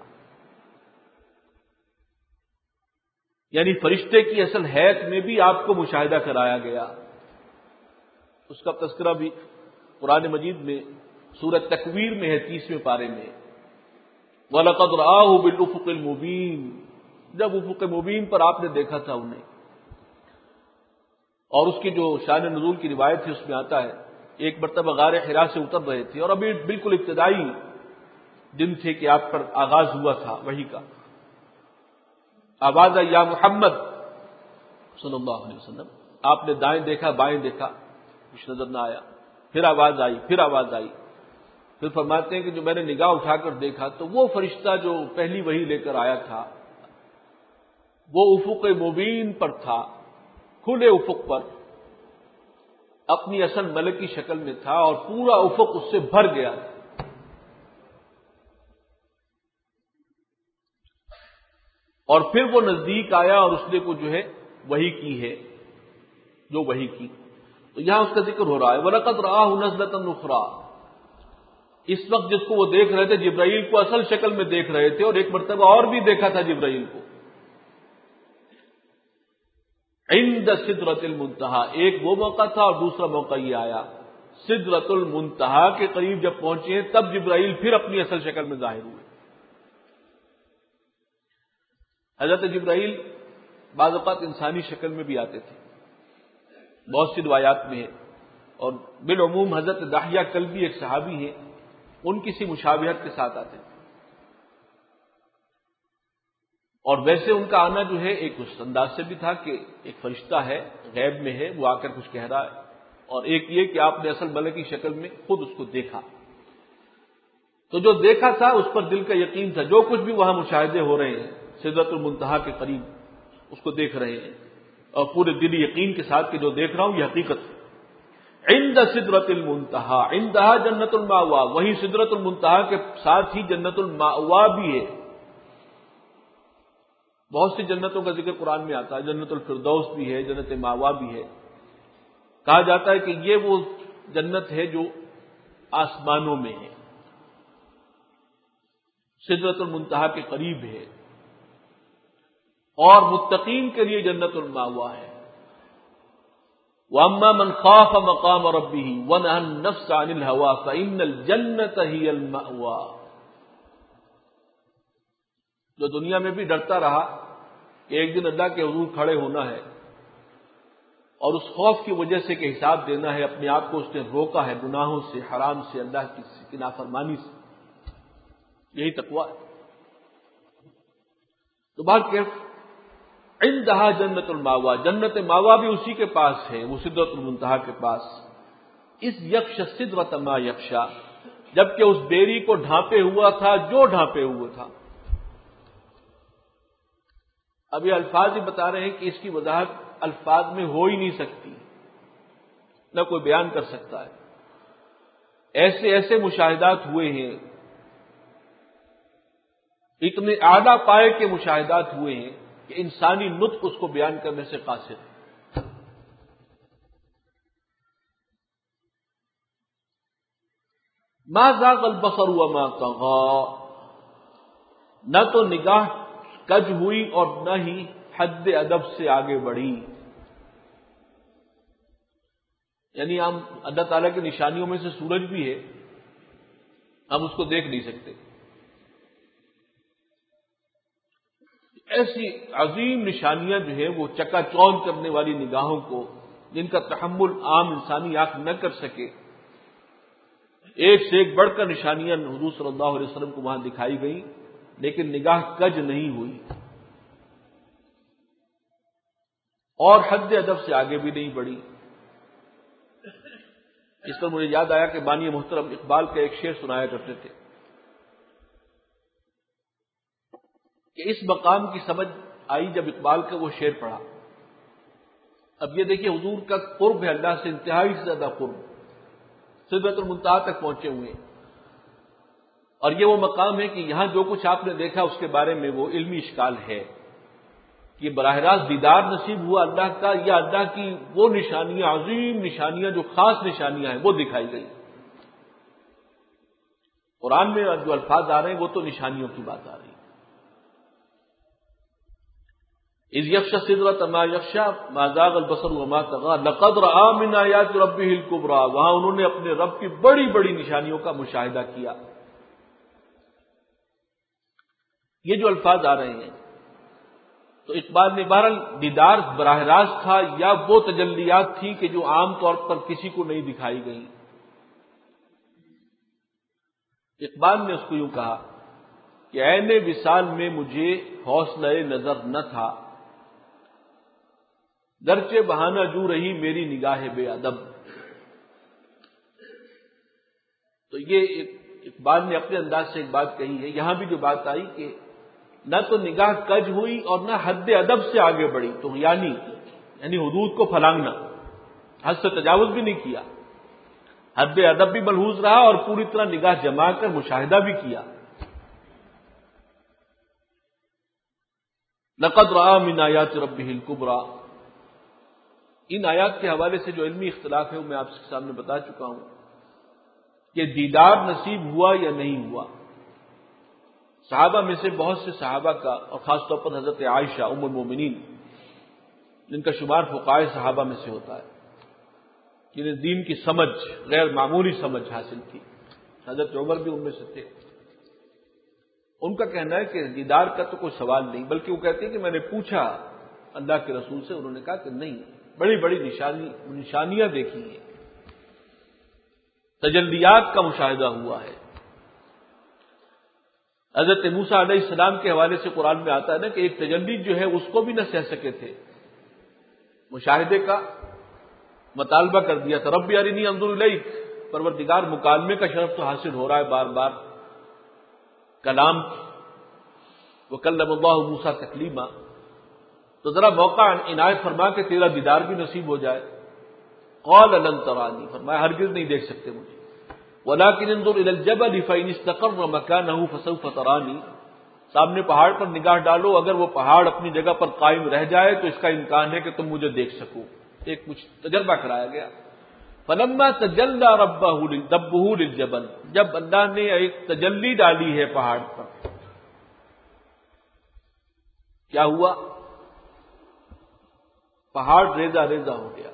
[SPEAKER 2] یعنی فرشتے کی اصل حیت میں بھی آپ کو مشاہدہ کرایا گیا. اس کا تذکرہ بھی قرآن مجید میں سورۃ تکویر میں ہے، تیسویں پارے میں. وَلَقَدْ رَآهُ بِالْأُفُقِ الْمُبِينِ، جب افق مبین پر آپ نے دیکھا تھا انہیں. اور اس کی جو شان نزول کی روایت ہے اس میں آتا ہے ایک مرتبہ غار حرا سے اتر رہے تھے اور ابھی بالکل ابتدائی دن تھے کہ آپ پر آغاز ہوا تھا وحی کا. آواز آئی یا محمد صلی اللہ علیہ وسلم، آپ نے دائیں دیکھا بائیں دیکھا، کچھ نظر نہ آیا. پھر آواز آئی پھر آواز آئی پھر فرماتے ہیں کہ جو میں نے نگاہ اٹھا کر دیکھا تو وہ فرشتہ جو پہلی وحی لے کر آیا تھا وہ افق مبین پر تھا، کھلے افق پر اپنی اصل ملکی شکل میں تھا اور پورا افق اس سے بھر گیا تھا. اور پھر وہ نزدیک آیا اور اس نے کو جو ہے وحی کی ہے جو وحی کی. تو یہاں اس کا ذکر ہو رہا ہے وَلَقَدْ رَآهُ نَزْلَةً أُخْرَى. اس وقت جس کو وہ دیکھ رہے تھے جبرائیل کو اصل شکل میں دیکھ رہے تھے، اور ایک مرتبہ اور بھی دیکھا تھا جبرائیل کو عند سدرۃ المنتہا. ایک وہ موقع تھا اور دوسرا موقع یہ آیا سدرۃ المنتہا کے قریب جب پہنچے ہیں تب جبرائیل پھر اپنی اصل شکل میں ظاہر ہوئے. حضرت جبرائیل بعض اوقات انسانی شکل میں بھی آتے تھے، بہت سی روایات میں ہے. اور بالعموم حضرت دحیہ کلبی ایک صحابی ہیں، ان کی سی مشابہت کے ساتھ آتے تھے. اور ویسے ان کا آنا جو ہے ایک اس انداز سے بھی تھا کہ ایک فرشتہ ہے غیب میں ہے وہ آ کر کچھ کہہ رہا ہے، اور ایک یہ کہ آپ نے اصل ملکی شکل میں خود اس کو دیکھا. تو جو دیکھا تھا اس پر دل کا یقین تھا، جو کچھ بھی وہاں مشاہدے ہو رہے ہیں سدرۃ المنتہا کے قریب اس کو دیکھ رہے ہیں، اور پورے دلی یقین کے ساتھ کہ جو دیکھ رہا ہوں یہ حقیقت ہے. عند سدرۃ المنتہا، عندہا جنت المأوا، وہی سدرۃ المنتہا کے ساتھ ہی جنت المأوا بھی ہے. بہت سی جنتوں کا ذکر قرآن میں آتا ہے، جنت الفردوس بھی ہے، جنت مأوا بھی ہے. کہا جاتا ہے کہ یہ وہ جنت ہے جو آسمانوں میں ہے، سدرۃ المنتہا کے قریب ہے، اور متقین کے لیے جنت المأوا ہے. وَأَمَّا مَنْ خَافَ مَقَامَ رَبِّهِ وَنَهَى النَّفْسَ عَنِ الْهَوَىٰ فَإِنَّ الْجَنَّةَ هِيَ الْمَأْوَىٰ. جو دنیا میں بھی ڈرتا رہا کہ ایک دن اللہ کے حضور کھڑے ہونا ہے اور اس خوف کی وجہ سے کہ حساب دینا ہے، اپنے آپ کو اس نے روکا ہے گناہوں سے، حرام سے، اللہ کی نافرمانی سے. یہی تقویٰ ہے. تو بات کیف عندہا جنت الماوا، جنت ماوا بھی اسی کے پاس ہے، وہ سدرۃ المنتہا کے پاس۔ اس یکش سدرۃ ما یکشا، جبکہ اس بیری کو ڈھانپے ہوا تھا جو ڈھانپے ہوئے تھا۔ اب یہ الفاظ ہی بتا رہے ہیں کہ اس کی وضاحت الفاظ میں ہو ہی نہیں سکتی، نہ کوئی بیان کر سکتا ہے۔ ایسے ایسے مشاہدات ہوئے ہیں، اتنے اعلیٰ پائے کے مشاہدات ہوئے ہیں کہ انسانی نطق اس کو بیان کرنے سے قاصر ہے۔ ما زاغ البصر وما طغى، نہ تو نگاہ کج ہوئی اور نہ ہی حد ادب سے آگے بڑھی۔ یعنی ہم اللہ تعالیٰ کی نشانیوں میں سے سورج بھی ہے، ہم اس کو دیکھ نہیں سکتے۔ ایسی عظیم نشانیاں جو ہیں وہ چکا چوند کرنے والی نگاہوں کو، جن کا تحمل عام انسانی آنکھ نہ کر سکے، ایک سے ایک بڑھ کر نشانیاں حضور صلی اللہ علیہ وسلم کو وہاں دکھائی گئیں، لیکن نگاہ کج نہیں ہوئی اور حد ادب سے آگے بھی نہیں بڑھی۔ اس پر مجھے یاد آیا کہ بانی محترم اقبال کا ایک شعر سنایا کرتے تھے کہ اس مقام کی سمجھ آئی جب اقبال کا وہ شعر پڑھا۔ اب یہ دیکھیے حضور کا قرب ہے اللہ سے، انتہائی سے زیادہ قرب، سدرۃ المنتہا تک پہنچے ہوئے ہیں، اور یہ وہ مقام ہے کہ یہاں جو کچھ آپ نے دیکھا اس کے بارے میں وہ علمی اشکال ہے کہ براہ راست دیدار نصیب ہوا اللہ کا، یا اللہ کی وہ نشانیاں، عظیم نشانیاں جو خاص نشانیاں ہیں وہ دکھائی گئی۔ قرآن میں جو الفاظ آ رہے ہیں وہ تو نشانیوں کی بات آ رہی ہے۔ اذ یغشی السدرۃ ما یغشی ما زاغ البصر وما طغى لقد رأى من آیات ربه الکبریٰ، وہاں انہوں نے اپنے رب کی بڑی بڑی نشانیوں کا مشاہدہ کیا۔ یہ جو الفاظ آ رہے ہیں تو اقبال نے بہرحال دیدار براہ راست تھا یا وہ تجلیات تھی کہ جو عام طور پر کسی کو نہیں دکھائی گئیں۔ اقبال نے اس کو یوں کہا کہ عین وصال میں مجھے حوصلہ نظر نہ تھا، گرچہ بہانہ جو رہی میری نگاہ بے ادب۔ تو یہ اقبال نے اپنے انداز سے ایک بات کہی ہے، یہاں بھی جو بات آئی کہ نہ تو نگاہ کج ہوئی اور نہ حد ادب سے آگے بڑھی، تو یعنی یعنی حدود کو پھلانگنا، حد سے تجاوز بھی نہیں کیا، حد ادب بھی ملحوظ رہا اور پوری طرح نگاہ جما کر مشاہدہ بھی کیا۔ لقد رأى من آیات ربه الکبریٰ، ان آیات کے حوالے سے جو علمی اختلاف ہے وہ میں آپ کے سامنے بتا چکا ہوں کہ دیدار نصیب ہوا یا نہیں ہوا۔ صحابہ میں سے بہت سے صحابہ کا، اور خاص طور پر حضرت عائشہ ام المومنین جن کا شمار فقہائے صحابہ میں سے ہوتا ہے، جنہیں دین کی سمجھ، غیر معمولی سمجھ حاصل تھی، حضرت عمر بھی ان میں سے تھے، ان کا کہنا ہے کہ دیدار کا تو کوئی سوال نہیں، بلکہ وہ کہتے ہیں کہ میں نے پوچھا اللہ کے رسول سے، انہوں نے کہا کہ نہیں، بڑی بڑی نشانی نشانیاں دیکھی ہیں، تجلیات کا مشاہدہ ہوا ہے۔ حضرت موسیٰ علیہ السلام کے حوالے سے قرآن میں آتا ہے نا کہ ایک تجلی جو ہے اس کو بھی نہ سہ سکے تھے، مشاہدے کا مطالبہ کر دیا تھا، رب ارنی انظر الیک، پروردگار مکالمے کا شرف تو حاصل ہو رہا ہے بار بار، کلام، وکلم اللہ موسیٰ تکلیما، تو ذرا موقع عنایت فرما کہ تیرا دیدار بھی نصیب ہو جائے۔ قال لن ترانی، فرمایا ہرگز نہیں دیکھ سکتے مجھے، ولكن انظر الى الجبل فإن استقر مكانه فسوف ترانی، سامنے پہاڑ پر نگاہ ڈالو، اگر وہ پہاڑ اپنی جگہ پر قائم رہ جائے تو اس کا امکان ہے کہ تم مجھے دیکھ سکو۔ ایک کچھ تجربہ کرایا گیا۔ فلما تجلى ربه ربه للجبل، جب اللہ نے ایک تجلی ڈالی ہے پہاڑ پر، کیا ہوا؟ پہاڑ ریزہ ریزہ ہو گیا،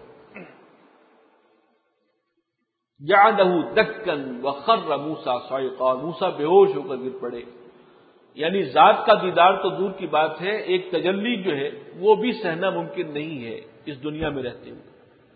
[SPEAKER 2] جعلہ دکن وخر موسیٰ صعقا، موسیٰ بے ہوش ہو کر گر پڑے۔ یعنی ذات کا دیدار تو دور کی بات ہے، ایک تجلی جو ہے وہ بھی سہنا ممکن نہیں ہے اس دنیا میں رہتے ہوئے۔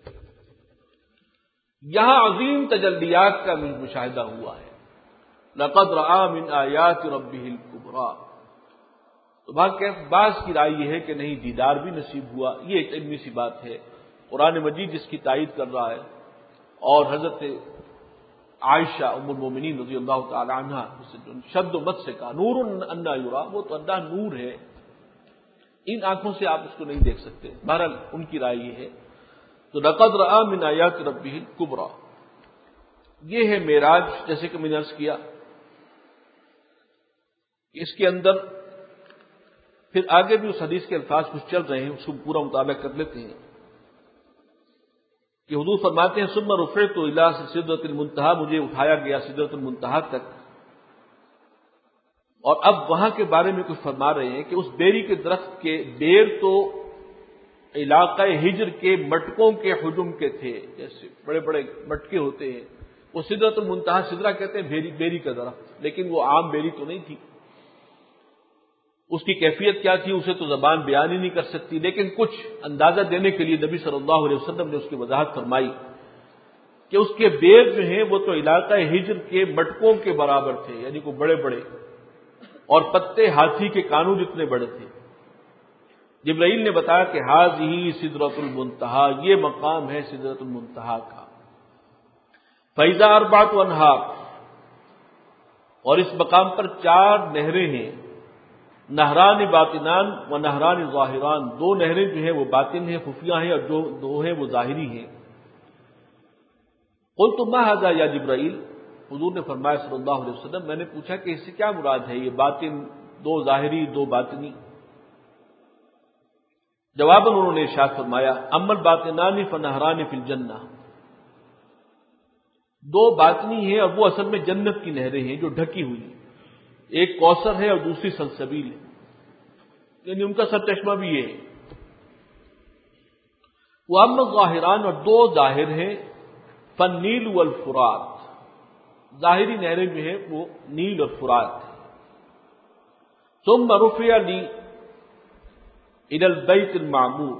[SPEAKER 2] یہاں عظیم تجلیات کا مشاہدہ ہوا ہے، لقد رأى من آیات ربه الکبریٰ۔ تو تو بعض کی رائے یہ ہے کہ نہیں دیدار بھی نصیب ہوا، یہ ایک علمی سی بات ہے، قرآن مجید جس کی تائید کر رہا ہے، اور حضرت عائشہ ام المومنین رضی اللہ تعالی عنہا شد و مت سے کہا نور انا یرا، وہ تو اللہ نور ہے، ان آنکھوں سے آپ اس کو نہیں دیکھ سکتے۔ بہرحال ان کی رائے یہ ہے۔ تو لقد رأى من آیات ربہ الکبریٰ، یہ ہے معراج، جیسے کہ میں نے عرض کیا، اس کے اندر پھر آگے بھی اس حدیث کے الفاظ کچھ چل رہے ہیں، اس کو پورا مطالعہ کر لیتے ہیں کہ حضور فرماتے ہیں ثم رفعت الی سدرۃ المنتہی، مجھے اٹھایا گیا سدرۃ المنتہی تک، اور اب وہاں کے بارے میں کچھ فرما رہے ہیں کہ اس بیری کے درخت کے بیر تو علاقہ ہجر کے مٹکوں کے حجم کے تھے، جیسے بڑے بڑے مٹکے ہوتے ہیں، وہ سدرۃ المنتہی، سدرہ کہتے ہیں بیری بیری کا درخت، لیکن وہ عام بیری تو نہیں تھی۔ اس کی کیفیت کیا تھی اسے تو زبان بیان ہی نہیں کر سکتی، لیکن کچھ اندازہ دینے کے لیے نبی صلی اللہ علیہ وسلم نے اس کی وضاحت فرمائی کہ اس کے بیر جو ہیں وہ تو علاقہ ہجر کے مٹکوں کے برابر تھے، یعنی کو بڑے بڑے، اور پتے ہاتھی کے کانوں جتنے بڑے تھے۔ جبرائیل نے بتایا کہ ھذہ سدرۃ المنتہی، یہ مقام ہے سدرۃ المنتہی کا۔ فإذا أربعة أنہار، اور اس مقام پر چار نہریں ہیں، نہران باطنان و نہران ظاہران، دو نہریں جو ہیں وہ باطن ہیں، خفیہ ہیں، اور جو دو ہیں وہ ظاہری ہیں۔ قلت ما ھذا یا جبرائیل، حضور نے فرمایا صلی اللہ علیہ وسلم، میں نے پوچھا کہ اس سے کیا مراد ہے، یہ باطن دو ظاہری دو باطنی؟ جواباً انہوں نے ارشاد فرمایا اما الباطنان فنہران فی الجنہ، دو باطنی ہیں اور وہ اصل میں جنت کی نہریں ہیں جو ڈھکی ہوئی ہیں، ایک کوثر ہے اور دوسری سلسبیل ہے، یعنی ان کا سرچشمہ بھی یہ ہے۔ وہ اما الظاہران، اور دو ظاہر ہیں، فالنیل والفرات، ظاہری نہریں جو ہیں وہ نیل اور فرات ہیں۔ ثم رفع لی الی البیت المعمور،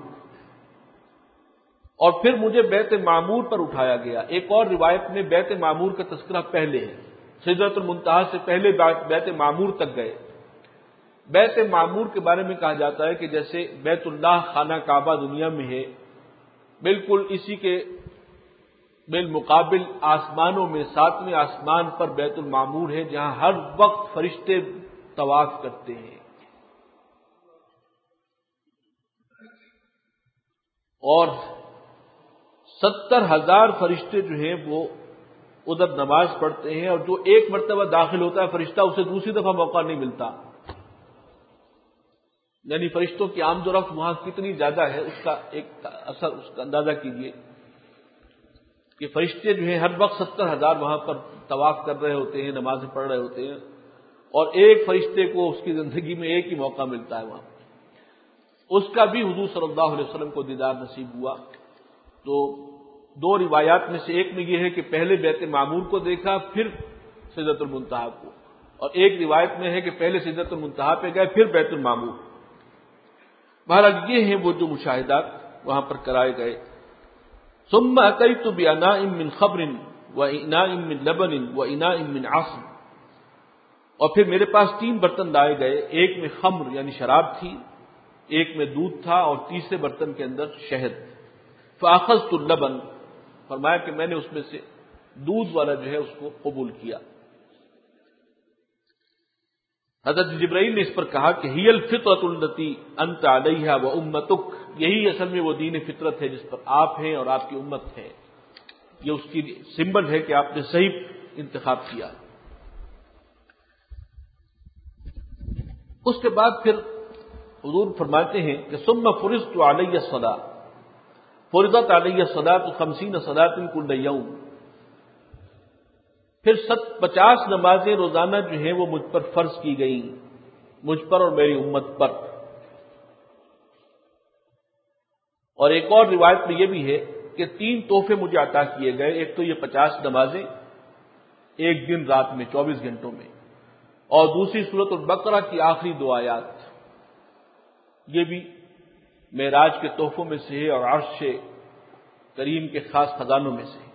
[SPEAKER 2] اور پھر مجھے بیت معمور پر اٹھایا گیا۔ ایک اور روایت میں بیت معمور کا تذکرہ پہلے ہے، سدرۃ المنتہی سے پہلے بیت معمور تک گئے۔ بیت معمور کے بارے میں کہا جاتا ہے کہ جیسے بیت اللہ خانہ کعبہ دنیا میں ہے، بالکل اسی کے بالمقابل آسمانوں میں ساتویں آسمان پر بیت المعمور ہے، جہاں ہر وقت فرشتے طواف کرتے ہیں، اور ستر ہزار فرشتے جو ہیں وہ ادھر نماز پڑھتے ہیں، اور جو ایک مرتبہ داخل ہوتا ہے فرشتہ اسے دوسری دفعہ موقع نہیں ملتا، یعنی فرشتوں کی آمد و رفت وہاں کتنی زیادہ ہے اس کا ایک اثر، اس کا اندازہ کیجئے کہ فرشتے جو ہیں ہر وقت ستر ہزار وہاں پر طواف کر رہے ہوتے ہیں، نمازیں پڑھ رہے ہوتے ہیں، اور ایک فرشتے کو اس کی زندگی میں ایک ہی موقع ملتا ہے وہاں۔ اس کا بھی حضور صلی اللہ علیہ وسلم کو دیدار نصیب ہوا۔ تو دو روایات میں سے ایک میں یہ ہے کہ پہلے بیت معمور کو دیکھا پھر سدرۃ المنتہی کو، اور ایک روایت میں ہے کہ پہلے سدرۃ المنتہی پہ گئے پھر بیت المعمور۔ بہرحال یہ ہیں وہ جو مشاہدات وہاں پر کرائے گئے۔ ثم اتيت باناء من خمر واناء من لبن واناء من عسل، اور پھر میرے پاس تین برتن لائے گئے، ایک میں خمر یعنی شراب تھی، ایک میں دودھ تھا، اور تیسرے برتن کے اندر شہد۔ فاخذت اللبن، فرمایا کہ میں نے اس میں سے دودھ والا جو ہے اس کو قبول کیا۔ حضرت جبرائیل نے اس پر کہا کہ ہی الفطرۃ التی انت علیہا و امتک، یہی اصل میں وہ دین فطرت ہے جس پر آپ ہیں اور آپ کی امت ہے، یہ اس کی سمبل ہے کہ آپ نے صحیح انتخاب کیا۔ اس کے بعد پھر حضور فرماتے ہیں کہ ثم فرضت علی الصلاۃ، فرضت علی الصلاۃ خمسین صلاۃ کل یوم، پھر ست پچاس نمازیں روزانہ جو ہیں وہ مجھ پر فرض کی گئیں، مجھ پر اور میری امت پر۔ اور ایک اور روایت میں یہ بھی ہے کہ تین تحفے مجھے عطا کیے گئے، ایک تو یہ پچاس نمازیں ایک دن رات میں چوبیس گھنٹوں میں، اور دوسری سورۃ البقرہ کی آخری دو آیات، یہ بھی معراج کے تحفوں میں سے ہے اور عرش کریم کے خاص خزانوں میں سے۔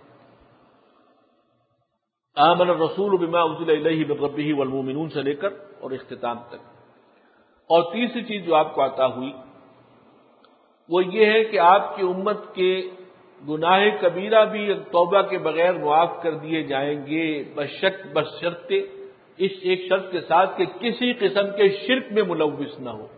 [SPEAKER 2] آمن الرسول بما انزل الیہ من ربہ والمؤمنون سے لے کر اور اختتام تک۔ اور تیسری چیز جو آپ کو عطا ہوئی وہ یہ ہے کہ آپ کی امت کے گناہ کبیرہ بھی توبہ کے بغیر معاف کر دیے جائیں گے، بشک بشرط اس ایک شرط کے ساتھ کہ کسی قسم کے شرک میں ملوث نہ ہو۔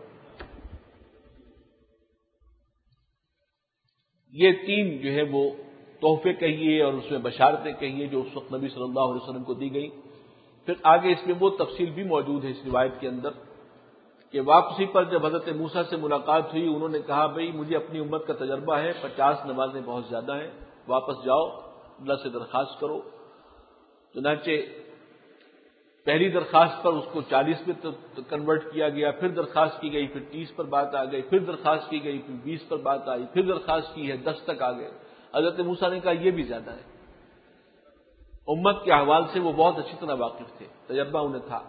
[SPEAKER 2] یہ تین جو ہے وہ تحفے کہیے اور اس میں بشارتیں کہیے جو اس وقت نبی صلی اللہ علیہ وسلم کو دی گئی۔ پھر آگے اس میں وہ تفصیل بھی موجود ہے اس روایت کے اندر کہ واپسی پر جب حضرت موسیٰ سے ملاقات ہوئی انہوں نے کہا بھئی مجھے اپنی امت کا تجربہ ہے، پچاس نمازیں بہت زیادہ ہیں، واپس جاؤ اللہ سے درخواست کرو۔ چنانچہ پہلی درخواست پر اس کو چالیس میں کنورٹ کیا گیا، پھر درخواست کی گئی، پھر تیس پر بات آ گئی، پھر درخواست کی گئی، پھر بیس پر بات آئی، پھر درخواست کی ہے دس تک آ گئے۔ حضرت موسیٰ نے کہا یہ بھی زیادہ ہے۔ امت کے احوال سے وہ بہت اچھی طرح واقف تھے، تجربہ انہیں تھا۔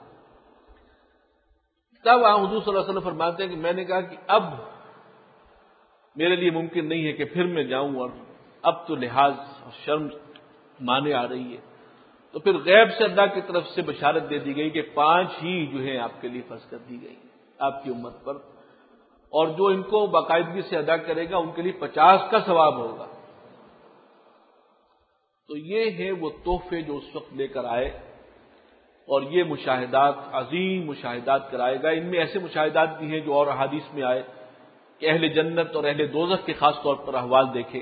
[SPEAKER 2] تب آپ حضور صلی اللہ علیہ وسلم فرماتے ہیں کہ میں نے کہا کہ اب میرے لیے ممکن نہیں ہے کہ پھر میں جاؤں، اور اب تو لحاظ اور شرم مانے آ رہی ہے۔ تو پھر غیب سے اللہ کی طرف سے بشارت دے دی گئی کہ پانچ ہی جو ہیں آپ کے لیے فرض کر دی گئی آپ کی امت پر، اور جو ان کو باقاعدگی سے ادا کرے گا ان کے لیے پچاس کا ثواب ہوگا۔ تو یہ ہے وہ تحفے جو اس وقت لے کر آئے، اور یہ مشاہدات عظیم مشاہدات کرائے گا۔ ان میں ایسے مشاہدات بھی ہیں جو اور احادیث میں آئے کہ اہل جنت اور اہل دوزخ کے خاص طور پر احوال دیکھے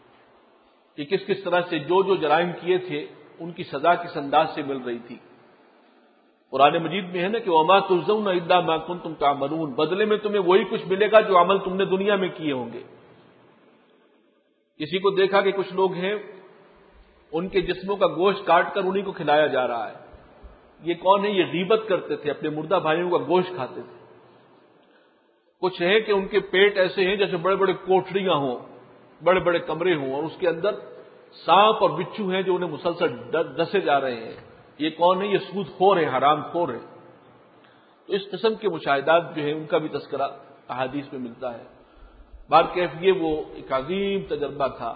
[SPEAKER 2] کہ کس کس طرح سے جو جو جرائم کیے تھے ان کی سزا کس انداز سے مل رہی تھی۔ قرآن مجید میں ہے نا کہ وما تجزون الا ما کنتم تعملون، بدلے میں تمہیں وہی کچھ ملے گا جو عمل تم نے دنیا میں کیے ہوں گے۔ کسی کو دیکھا کہ کچھ لوگ ہیں ان کے جسموں کا گوشت کاٹ کر انہی کو کھلایا جا رہا ہے، یہ کون ہے؟ یہ غیبت کرتے تھے، اپنے مردہ بھائیوں کا گوشت کھاتے تھے۔ کچھ ہے کہ ان کے پیٹ ایسے ہیں جیسے بڑے بڑے کوٹھریاں ہوں، بڑے بڑے کمرے ہوں، اور اس کے اندر سانپ اور بچھو ہیں جو انہیں مسلسل ڈسے جا رہے ہیں۔ یہ کون ہے؟ یہ سود خور ہیں، حرام خور ہیں۔ تو اس قسم کے مشاہدات جو ہیں ان کا بھی تذکرہ احادیث میں ملتا ہے۔ بہرکیف یہ وہ ایک عظیم تجربہ تھا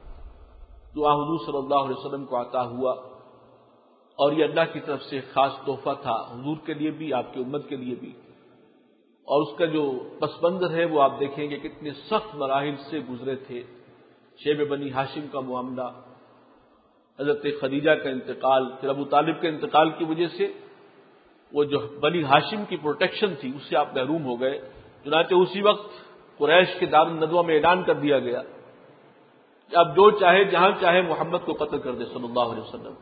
[SPEAKER 2] جو آن حضور صلی اللہ علیہ وسلم کو عطا ہوا، اور یہ اللہ کی طرف سے خاص تحفہ تھا حضور کے لیے بھی، آپ کی امت کے لیے بھی۔ اور اس کا جو پس منظر ہے وہ آپ دیکھیں گے کتنے سخت مراحل سے گزرے تھے۔ شیب بنی ہاشم کا معاملہ، حضرت خدیجہ کا انتقال، پھر ابو طالب کے انتقال کی وجہ سے وہ جو بنی ہاشم کی پروٹیکشن تھی اس سے آپ محروم ہو گئے۔ چنانچہ اسی وقت قریش کے دار الندوہ میں اعلان کر دیا گیا کہ اب جو چاہے جہاں چاہے محمد کو قتل کر دے صلی اللہ علیہ وسلم۔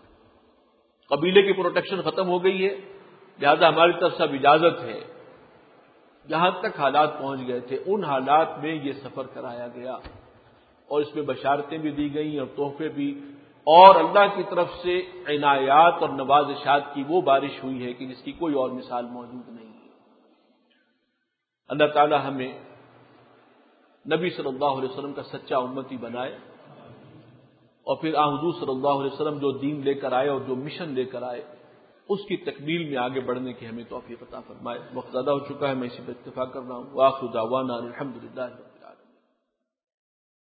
[SPEAKER 2] قبیلے کی پروٹیکشن ختم ہو گئی ہے، لہذا ہماری طرف سے اب اجازت ہے۔ جہاں تک حالات پہنچ گئے تھے ان حالات میں یہ سفر کرایا گیا، اور اس میں بشارتیں بھی دی گئیں اور تحفے بھی، اور اللہ کی طرف سے عنایات اور نوازشات کی وہ بارش ہوئی ہے کہ جس کی کوئی اور مثال موجود نہیں ہے۔ اللہ تعالی ہمیں نبی صلی اللہ علیہ وسلم کا سچا امتی بنائے، اور پھر آن حضور صلی اللہ علیہ وسلم جو دین لے کر آئے اور جو مشن لے کر آئے اس کی تکمیل میں آگے بڑھنے کی ہمیں توفیق عطا فرمائے۔ وقت زیادہ ہو چکا ہے، میں اسی پر اتفاق کر رہا ہوں۔ وآخر دعوانا الحمدللہ۔